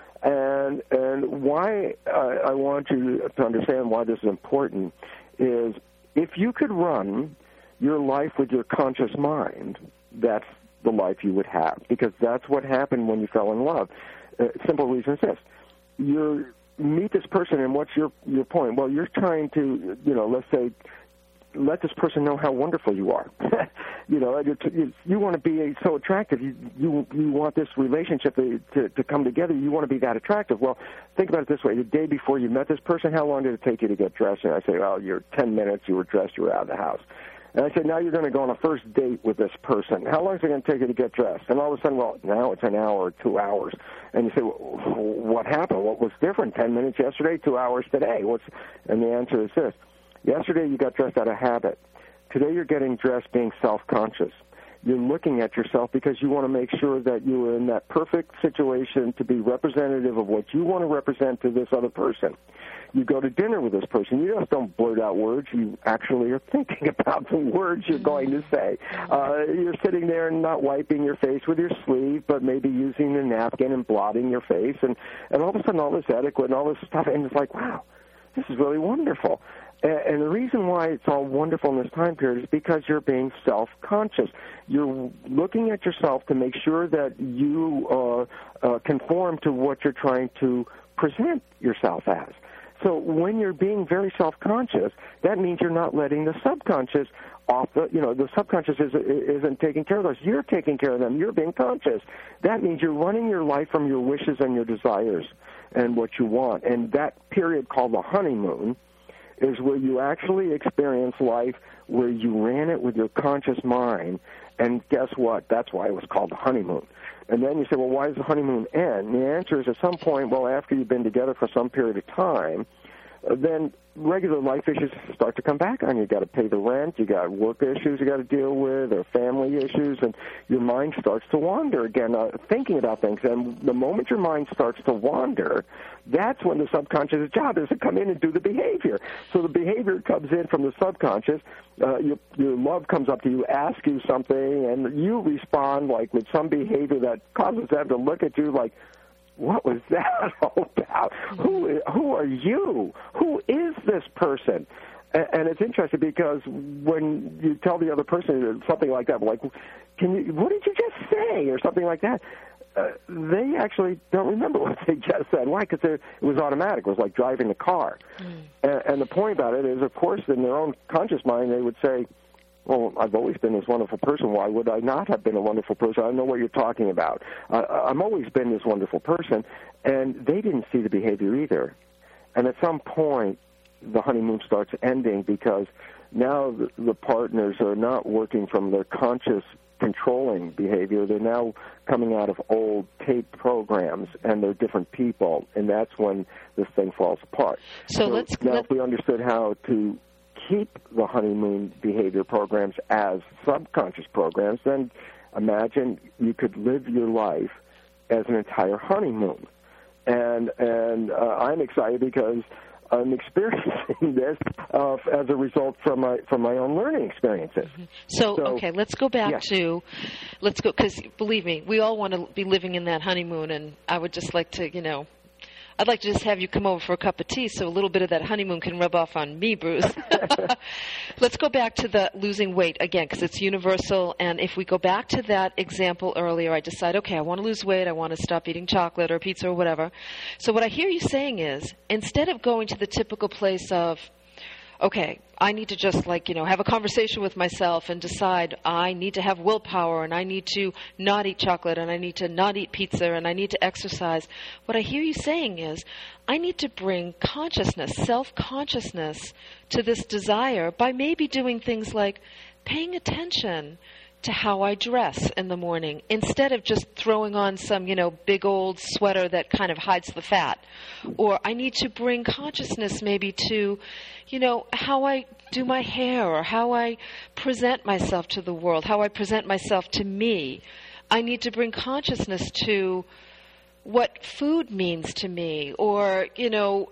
And and why I, I want you to understand why this is important is if you could run your life with your conscious mind, that's the life you would have, because that's what happened when you fell in love. Uh, simple reason is this. You meet this person, and what's your, your point? Well, you're trying to, you know, let's say, let this person know how wonderful you are. you know, you, you want to be so attractive. You, you you want this relationship to, to, to come together. You want to be that attractive. Well, think about it this way. The day before you met this person, how long did it take you to get dressed? And I say, well, you're ten minutes, you were dressed, you were out of the house. And I said, now you're going to go on a first date with this person. How long is it going to take you to get dressed? And all of a sudden, well, now it's an hour or two hours. And you say, well, what happened? What was different? Ten minutes yesterday, two hours today? What's? And the answer is this. Yesterday you got dressed out of habit. Today you're getting dressed being self-conscious. You're looking at yourself because you want to make sure that you are in that perfect situation to be representative of what you want to represent to this other person. You go to dinner with this person. You just don't blurt out words. You actually are thinking about the words you're going to say. Uh, you're sitting there and not wiping your face with your sleeve, but maybe using the napkin and blotting your face. And, and all of a sudden all this etiquette and all this stuff, and it's like, wow, this is really wonderful. And the reason why it's all wonderful in this time period is because you're being self-conscious. You're looking at yourself to make sure that you uh, uh, conform to what you're trying to present yourself as. So when you're being very self-conscious, that means you're not letting the subconscious off the, you know, the subconscious is, isn't taking care of those. You're taking care of them. You're being conscious. That means you're running your life from your wishes and your desires and what you want. And that period called the honeymoon is where you actually experience life where you ran it with your conscious mind, and guess what? That's why it was called the honeymoon. And then you say, well, why does the honeymoon end? And the answer is at some point, well, after you've been together for some period of time, then regular life issues start to come back on you. You got to pay the rent, you got work issues you got to deal with, or family issues, and your mind starts to wander again, uh, thinking about things. And the moment your mind starts to wander, that's when the subconscious job is to come in and do the behavior. So the behavior comes in from the subconscious. Uh, your, your love comes up to you, asks you something, and you respond like with some behavior that causes them to look at you like, what was that all about? Who who are you? Who is this person? And, and it's interesting because when you tell the other person something like that, like, can you? What did you just say, or something like that? Uh, they actually don't remember what they just said. Why? Because it was automatic. It was like driving a car. Mm. And, and the point about it is, of course, in their own conscious mind, they would say, well, I've always been this wonderful person. Why would I not have been a wonderful person? I know what you're talking about. Uh, I've always been this wonderful person. And they didn't see the behavior either. And at some point, the honeymoon starts ending because now the, the partners are not working from their conscious controlling behavior. They're now coming out of old tape programs, and they're different people. And that's when this thing falls apart. So, so let's... Now, let... if we understood how to keep the honeymoon behavior programs as subconscious programs, then imagine you could live your life as an entire honeymoon. And and uh, I'm excited because I'm experiencing this uh, as a result from my from my own learning experiences. Mm-hmm. So, so, okay, let's go back yeah. to, let's go, because believe me, we all want to be living in that honeymoon, and I would just like to, you know, I'd like to just have you come over for a cup of tea so a little bit of that honeymoon can rub off on me, Bruce. Let's go back to the losing weight again, because it's universal. And if we go back to that example earlier, I decide, okay, I want to lose weight. I want to stop eating chocolate or pizza or whatever. So what I hear you saying is, instead of going to the typical place of, okay, I need to just like, you know, have a conversation with myself and decide I need to have willpower and I need to not eat chocolate and I need to not eat pizza and I need to exercise. What I hear you saying is I need to bring consciousness, self-consciousness to this desire by maybe doing things like paying attention to how I dress in the morning instead of just throwing on some, you know, big old sweater that kind of hides the fat. Or I need to bring consciousness maybe to, you know, how I do my hair or how I present myself to the world, how I present myself to me. I need to bring consciousness to what food means to me or, you know,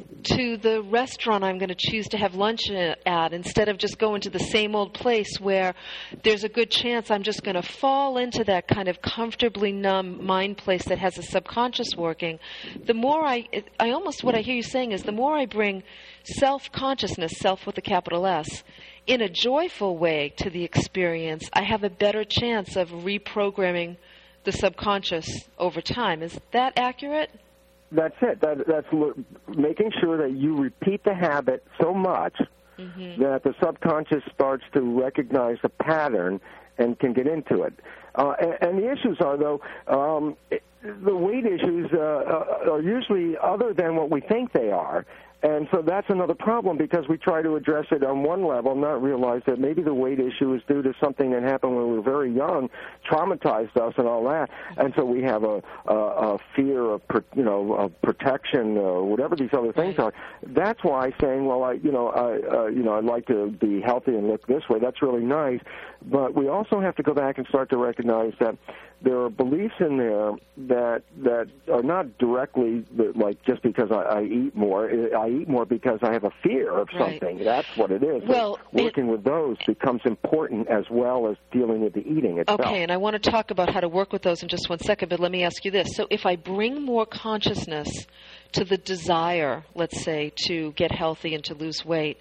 to the restaurant I'm going to choose to have lunch at instead of just going to the same old place where there's a good chance I'm just going to fall into that kind of comfortably numb mind place that has a subconscious working. The more I, I almost, what I hear you saying is the more I bring self-consciousness, self with a capital S, in a joyful way to the experience, I have a better chance of reprogramming the subconscious over time. Is that accurate? That's it. That, that's l- making sure that you repeat the habit so much mm-hmm. that the subconscious starts to recognize the pattern and can get into it. Uh, and, and the issues are, though, um, it, the weight issues uh, uh, are usually other than what we think they are. And so that's another problem because we try to address it on one level, not realize that maybe the weight issue is due to something that happened when we were very young, traumatized us and all that. And so we have a, a, a fear of, you know, of protection or whatever these other things are. That's why saying, well, I, you know, I, uh, you know, I'd like to be healthy and look this way. That's really nice. But we also have to go back and start to recognize that there are beliefs in there that that are not directly like just because I, I eat more. I eat more because I have a fear of something. Right. That's what it is. Well, so working it, with those becomes important as well as dealing with the eating itself. Okay, and I want to talk about how to work with those in just one second, but let me ask you this. So if I bring more consciousness to the desire, let's say, to get healthy and to lose weight,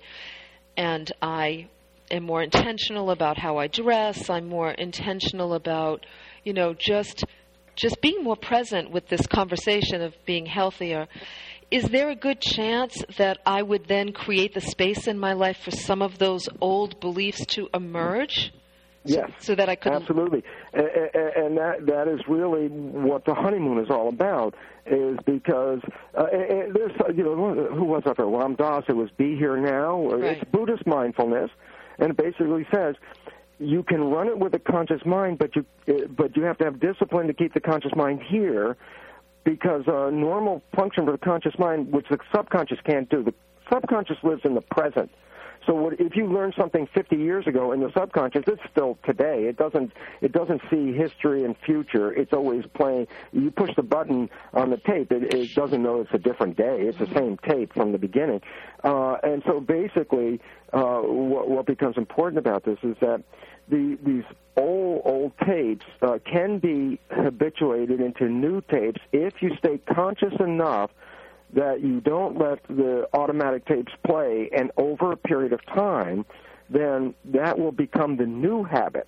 and I am more intentional about how I dress, I'm more intentional about, you know, just just being more present with this conversation of being healthier, is there a good chance that I would then create the space in my life for some of those old beliefs to emerge? Yes, so, so that I could absolutely, and, and that that is really what the honeymoon is all about. Is because uh, and there's you know who was up there? Ram Dass. It was Be Here Now. Right. It's Buddhist mindfulness, and it basically says you can run it with a conscious mind, but you but you have to have discipline to keep the conscious mind here, because a normal function for the conscious mind, which the subconscious can't do, the subconscious lives in the present. So what, if you learn something fifty years ago in the subconscious, it's still today. It doesn't it doesn't see history and future. It's always playing. You push the button on the tape, it, it doesn't know it's a different day. It's the same tape from the beginning. Uh, and so basically, uh, what, what becomes important about this is that the, these old old tapes uh, can be habituated into new tapes if you stay conscious enough that you don't let the automatic tapes play, and over a period of time, then that will become the new habit.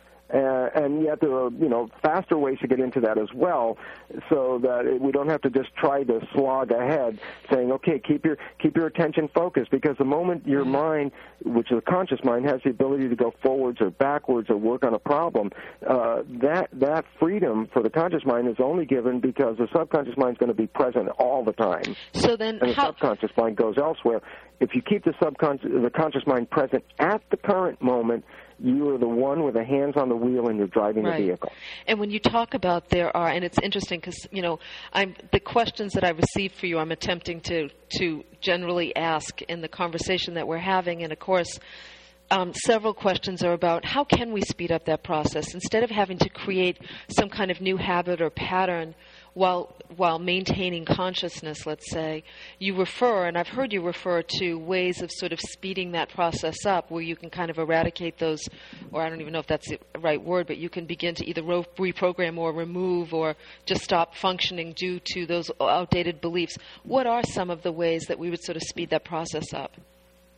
Uh, and yet there are, you know, faster ways to get into that as well, so that it, we don't have to just try to slog ahead saying, okay, keep your keep your attention focused, because the moment your mind, which is a conscious mind, has the ability to go forwards or backwards or work on a problem, uh, that that freedom for the conscious mind is only given because the subconscious mind is going to be present all the time. So then, and the how... subconscious mind goes elsewhere. If you keep the subconscious, the conscious mind present at the current moment, you are the one with the hands on the wheel and you're driving right. the vehicle. And when you talk about there are, and it's interesting because, you know, I'm, the questions that I received for you, I'm attempting to, to generally ask in the conversation that we're having. And, of course, um, several questions are about how can we speed up that process instead of having to create some kind of new habit or pattern while while maintaining consciousness, let's say. You refer, and I've heard you refer to ways of sort of speeding that process up where you can kind of eradicate those, or I don't even know if that's the right word, but you can begin to either ro- reprogram or remove or just stop functioning due to those outdated beliefs. What are some of the ways that we would sort of speed that process up?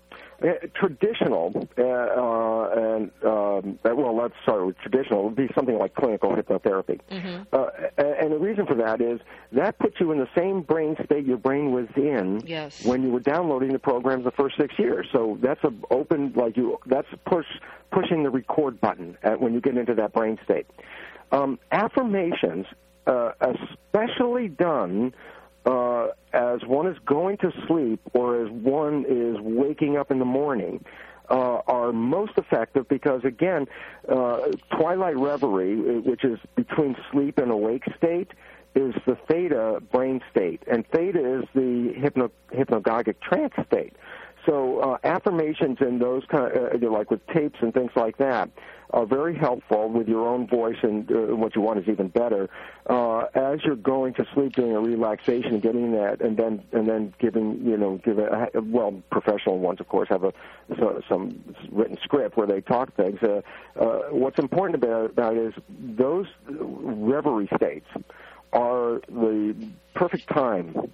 Uh, traditional, uh, uh, and um, well, let's start with traditional. It would be something like clinical hypnotherapy. Mm-hmm. Uh, and the reason for that is that puts you in the same brain state your brain was in yes. when you were downloading the programs the first six years. So that's a open, like you, that's push pushing the record button at, when you get into that brain state. Um, affirmations, uh, especially done Uh, as one is going to sleep or as one is waking up in the morning, uh, are most effective because, again, uh, twilight reverie, which is between sleep and awake state, is the theta brain state, and theta is the hypno- hypnagogic trance state. So uh, affirmations and those kind of, uh, like with tapes and things like that, are very helpful with your own voice, and uh, what you want is even better. Uh, as you're going to sleep, doing a relaxation, and getting that, and then and then giving, you know, give a, well, professional ones, of course, have a so, some written script where they talk things. Uh, uh, what's important about, about it is those reverie states are the perfect time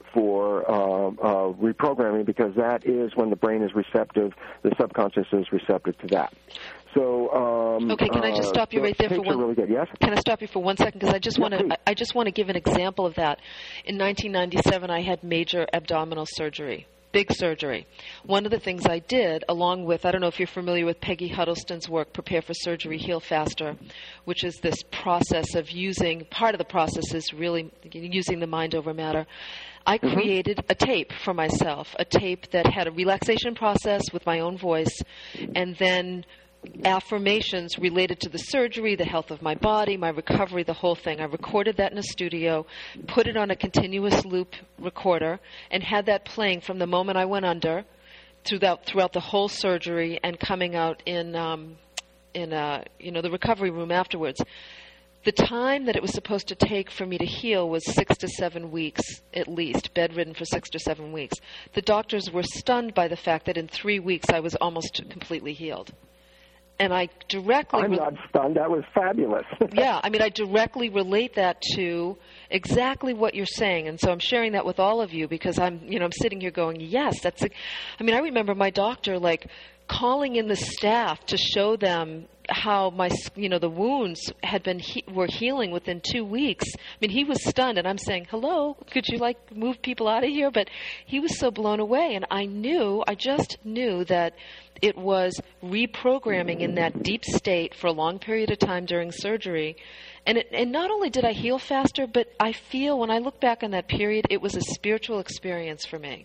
for uh, uh, reprogramming, because that is when the brain is receptive, the subconscious is receptive to that. So, um, okay, can I just stop you uh, right there for one? Really good. Yes. Can I stop you for one second? Because I just want to. Please. I just want to give an example of that. In nineteen ninety-seven, I had major abdominal surgery, big surgery. One of the things I did, along with, I don't know if you're familiar with Peggy Huddleston's work, Prepare for Surgery, Heal Faster, which is this process of using. Part of the process is really using the mind over matter. I created mm-hmm. a tape for myself, a tape that had a relaxation process with my own voice, and then affirmations related to the surgery, the health of my body, my recovery, the whole thing. I recorded that in a studio, put it on a continuous loop recorder, and had that playing from the moment I went under throughout throughout the whole surgery and coming out in um, in uh, you know the recovery room afterwards. The time that it was supposed to take for me to heal was six to seven weeks at least, bedridden for six to seven weeks. The doctors were stunned by the fact that in three weeks I was almost completely healed. And I directly... I'm re- not stunned. That was fabulous. yeah, I mean, I directly relate that to exactly what you're saying. And so I'm sharing that with all of you because I'm, you know, I'm sitting here going, yes, that's... A, I mean, I remember my doctor, like, calling in the staff to show them how my, you know, the wounds had been, he- were healing within two weeks. I mean, he was stunned, and I'm saying, hello, could you, like, move people out of here? But he was so blown away, and I knew, I just knew that it was reprogramming in that deep state for a long period of time during surgery. And, it, and not only did I heal faster, but I feel when I look back on that period, it was a spiritual experience for me.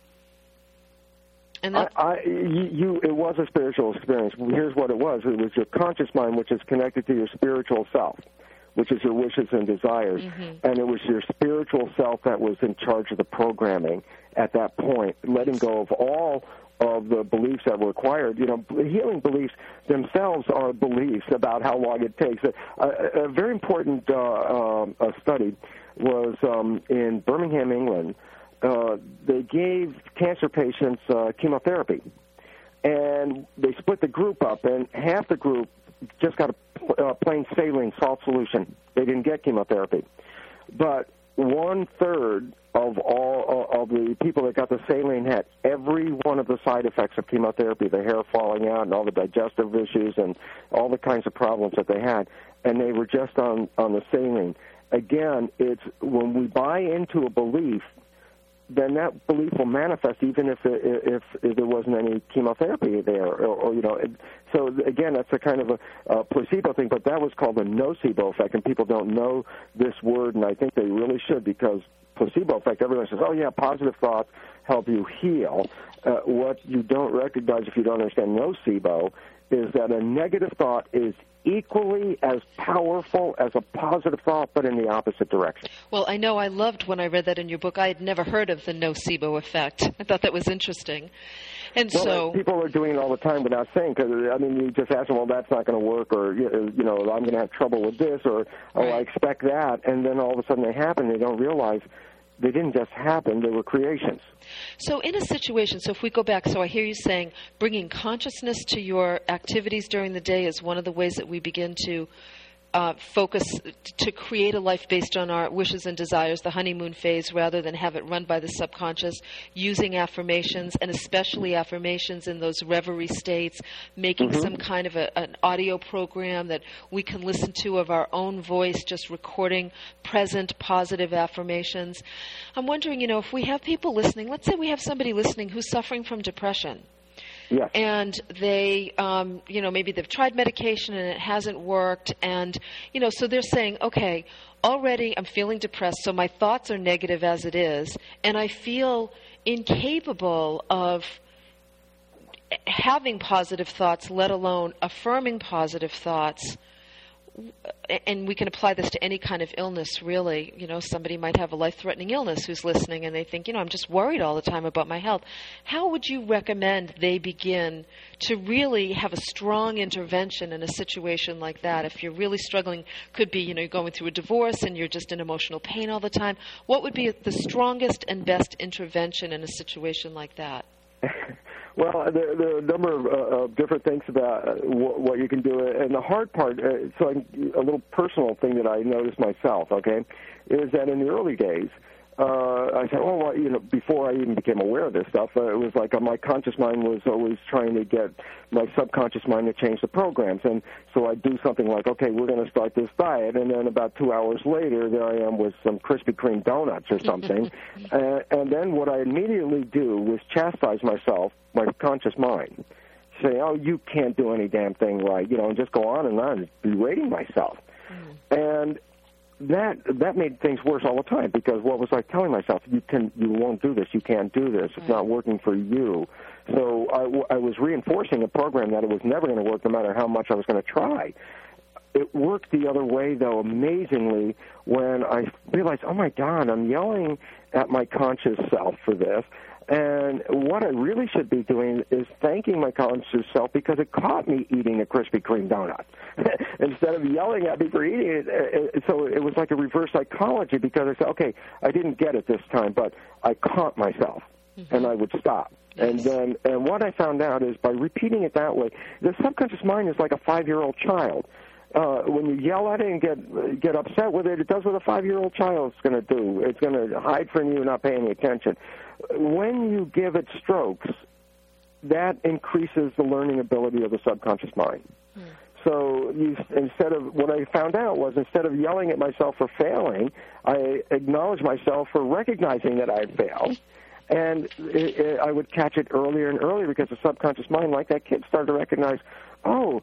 And that, I, I, you, you, it was a spiritual experience. Here's what it was. It was your conscious mind, which is connected to your spiritual self, which is your wishes and desires. Mm-hmm. And it was your spiritual self that was in charge of the programming at that point, letting go of all of the beliefs that were acquired. You know, healing beliefs themselves are beliefs about how long it takes. A, a, a very important uh, uh, a study was um, in Birmingham, England. Uh, they gave cancer patients uh, chemotherapy, and they split the group up, and half the group just got a uh, plain saline salt solution. They didn't get chemotherapy. But one-third of all uh, of the people that got the saline had every one of the side effects of chemotherapy, the hair falling out and all the digestive issues and all the kinds of problems that they had, and they were just on, on the saline. Again, it's when we buy into a belief, then that belief will manifest even if if, if there wasn't any chemotherapy there, or, or you know. It, so again, that's a kind of a, a placebo thing, but that was called the nocebo effect, and people don't know this word, and I think they really should, because placebo effect, everyone says, oh yeah, positive thoughts help you heal. Uh, what you don't recognize if you don't understand nocebo is that a negative thought is equally as powerful as a positive thought, but in the opposite direction. Well, I know I loved when I read that in your book. I had never heard of the nocebo effect. I thought that was interesting. And well, so people are doing it all the time without saying, because, I mean, you just ask them, well, that's not going to work, or, you know, I'm going to have trouble with this, or, oh, right. I expect that, and then all of a sudden they happen, they don't realize they didn't just happen, they were creations. So in a situation, so if we go back, so I hear you saying bringing consciousness to your activities during the day is one of the ways that we begin to uh, focus to create a life based on our wishes and desires, the honeymoon phase, rather than have it run by the subconscious, using affirmations, and especially affirmations in those reverie states, making mm-hmm. some kind of a, an audio program that we can listen to of our own voice, just recording present positive affirmations. I'm wondering, you know, if we have people listening, let's say we have somebody listening who's suffering from depression. Yes. And they, um, you know, maybe they've tried medication and it hasn't worked. And, you know, so they're saying, okay, already I'm feeling depressed, so my thoughts are negative as it is, and I feel incapable of having positive thoughts, let alone affirming positive thoughts. And we can apply this to any kind of illness, really. You know, somebody might have a life-threatening illness who's listening, and they think, you know, I'm just worried all the time about my health. How would you recommend they begin to really have a strong intervention in a situation like that? If you're really struggling, could be, you know, you're going through a divorce and you're just in emotional pain all the time. What would be the strongest and best intervention in a situation like that? Well, there, there are a number of, uh, of different things about uh, w- what you can do. And the hard part, uh, so I, a little personal thing that I noticed myself, okay, is that in the early days, uh, I said, oh, well, you know, before I even became aware of this stuff, uh, it was like uh, my conscious mind was always trying to get my subconscious mind to change the programs. And so I'd do something like, okay, we're going to start this diet. And then about two hours later, there I am with some Krispy Kreme donuts or something. uh, and then what I immediately do was chastise myself, my conscious mind, say, oh, you can't do any damn thing right, you know, and just go on and on, berating myself. Mm. And that that made things worse all the time, because what was I telling myself? You can, you won't do this, you can't do this, it's not working for you. So I, I was reinforcing a program that it was never going to work no matter how much I was going to try. It worked the other way, though, amazingly, when I realized, oh, my God, I'm yelling at my conscious self for this. And what I really should be doing is thanking my conscious self because it caught me eating a Krispy Kreme donut instead of yelling at me for eating it. So it was like a reverse psychology, because I said, okay, I didn't get it this time, but I caught myself, mm-hmm. and I would stop. Yes. And then, and what I found out is by repeating it that way, the subconscious mind is like a five-year-old child. Uh, when you yell at it and get get upset with it, it does what a five-year-old child is going to do. It's going to hide from you and not pay any attention. When you give it strokes, that increases the learning ability of the subconscious mind. Hmm. So you, instead of, what I found out was, instead of yelling at myself for failing, I acknowledged myself for recognizing that I had failed. And it, it, I would catch it earlier and earlier, because the subconscious mind, like that kid, started to recognize, oh,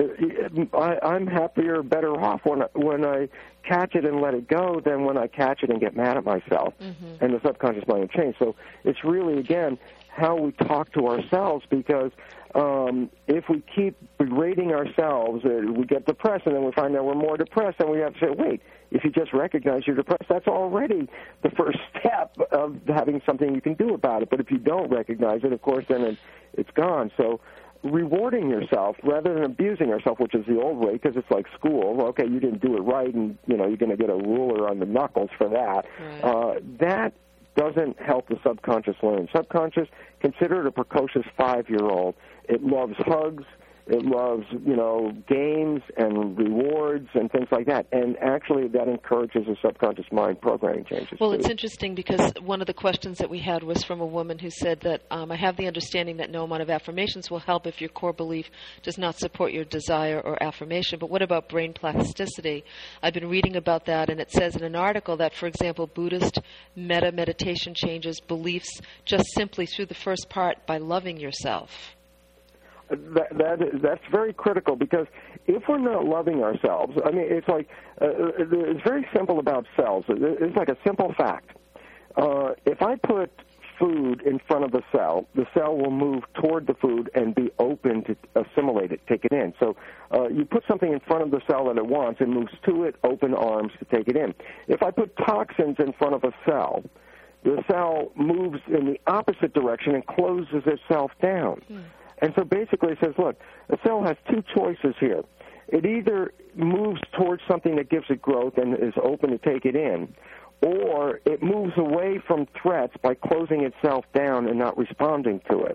I, I'm happier, better off when I, when I catch it and let it go than when I catch it and get mad at myself. Mm-hmm. And the subconscious mind will change. So it's really, again, how we talk to ourselves, because um, if we keep berating ourselves, uh, we get depressed, and then we find out we're more depressed, and we have to say, wait, if you just recognize you're depressed, that's already the first step of having something you can do about it. But if you don't recognize it, of course, then it, it's gone. So rewarding yourself rather than abusing yourself, which is the old way, because it's like school. Okay, you didn't do it right, and you know you're going to get a ruler on the knuckles for that. Right. Uh, that doesn't help the subconscious learn. Subconscious, consider it a precocious five-year-old. It loves hugs. It loves, you know, games and rewards and things like that. And actually that encourages the subconscious mind programming changes. Well, too. It's interesting, because one of the questions that we had was from a woman who said that um, I have the understanding that no amount of affirmations will help if your core belief does not support your desire or affirmation. But what about brain plasticity? I've been reading about that, and it says in an article that, for example, Buddhist metta meditation changes beliefs just simply through the first part by loving yourself. That, that is, that's very critical, because if we're not loving ourselves, I mean, it's like, uh, it's very simple about cells. It's like a simple fact. Uh, if I put food in front of the cell, the cell will move toward the food and be open to assimilate it, take it in. So uh, you put something in front of the cell that it wants, it moves to it, open arms to take it in. If I put toxins in front of a cell, the cell moves in the opposite direction and closes itself down. Hmm. And so basically it says, look, a cell has two choices here. It either moves towards something that gives it growth and is open to take it in, or it moves away from threats by closing itself down and not responding to it.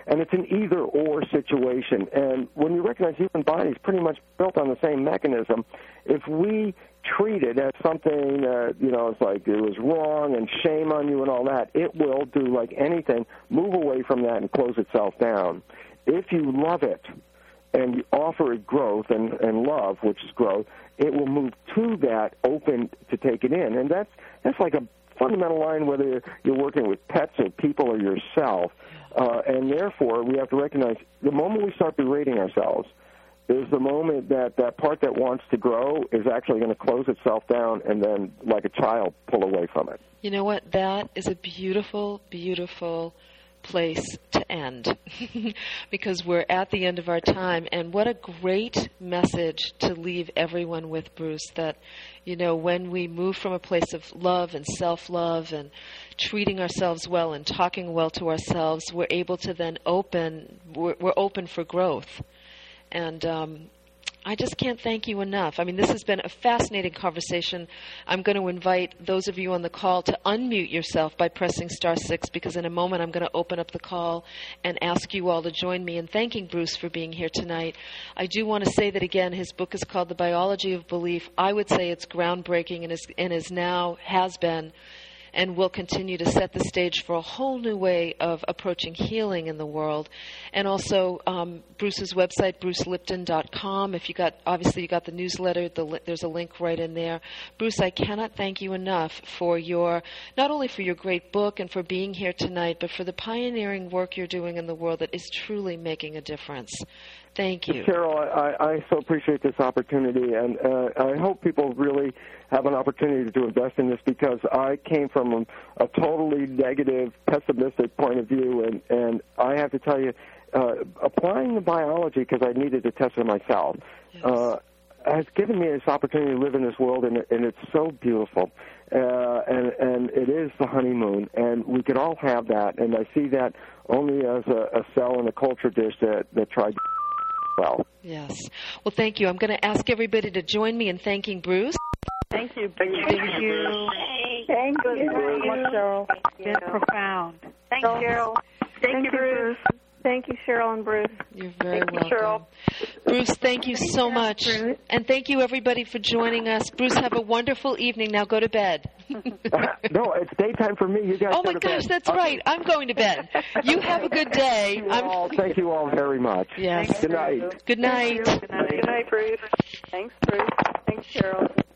and it's an either-or situation. And when you recognize the human body is pretty much built on the same mechanism, if we treat it as something that, you know, it's like it was wrong and shame on you and all that, it will do like anything, move away from that and close itself down. If you love it and you offer it growth and, and love, which is growth, it will move to that open to take it in. And that's that's like a fundamental line whether you're working with pets or people or yourself. Uh, and therefore, we have to recognize the moment we start berating ourselves is the moment that that part that wants to grow is actually going to close itself down and then, like a child, pull away from it. You know what? That is a beautiful, beautiful place to end because we're at the end of our time. And what a great message to leave everyone with, Bruce, that, you know, when we move from a place of love and self-love and treating ourselves well and talking well to ourselves, we're able to then open, we're, we're open for growth. And um, I just can't thank you enough. I mean, this has been a fascinating conversation. I'm going to invite those of you on the call to unmute yourself by pressing star six, because in a moment I'm going to open up the call and ask you all to join me in thanking Bruce for being here tonight. I do want to say that, again, his book is called The Biology of Belief. I would say it's groundbreaking and is, and is now, has been, and will continue to set the stage for a whole new way of approaching healing in the world. And also um, Bruce's website, bruce lipton dot com. If you got, obviously you got the newsletter, the, there's a link right in there. Bruce, I cannot thank you enough for your, not only for your great book and for being here tonight, but for the pioneering work you're doing in the world that is truly making a difference. Thank you. Carol, I, I so appreciate this opportunity, and uh, I hope people really have an opportunity to invest in this, because I came from a, a totally negative, pessimistic point of view, and, and I have to tell you, uh, applying the biology, because I needed to test it myself, yes. uh, has given me this opportunity to live in this world, and, and it's so beautiful. Uh, and, and it is the honeymoon, and we could all have that, and I see that only as a, a cell in a culture dish that, that tried to well. Yes. Well, thank you. I'm going to ask everybody to join me in thanking Bruce. Thank you, Bruce. Thank you. Thank you. Very much, Cheryl. It's been profound. Thank you, Cheryl. Thank, thank you, Bruce. Thank you, Cheryl and Bruce. You're very thank welcome. You, Cheryl. Bruce, thank you so much. Bruce. And thank you, everybody, for joining us. Bruce, have a wonderful evening. Now go to bed. uh, no, it's daytime for me. You guys Oh, go my to gosh, bed. that's okay. right. I'm going to bed. You have a good day. Thank you, all. Thank you all very much. Yes. Good night. Good night. Good night. Good night, Bruce. Thanks, Bruce. Thanks, Cheryl.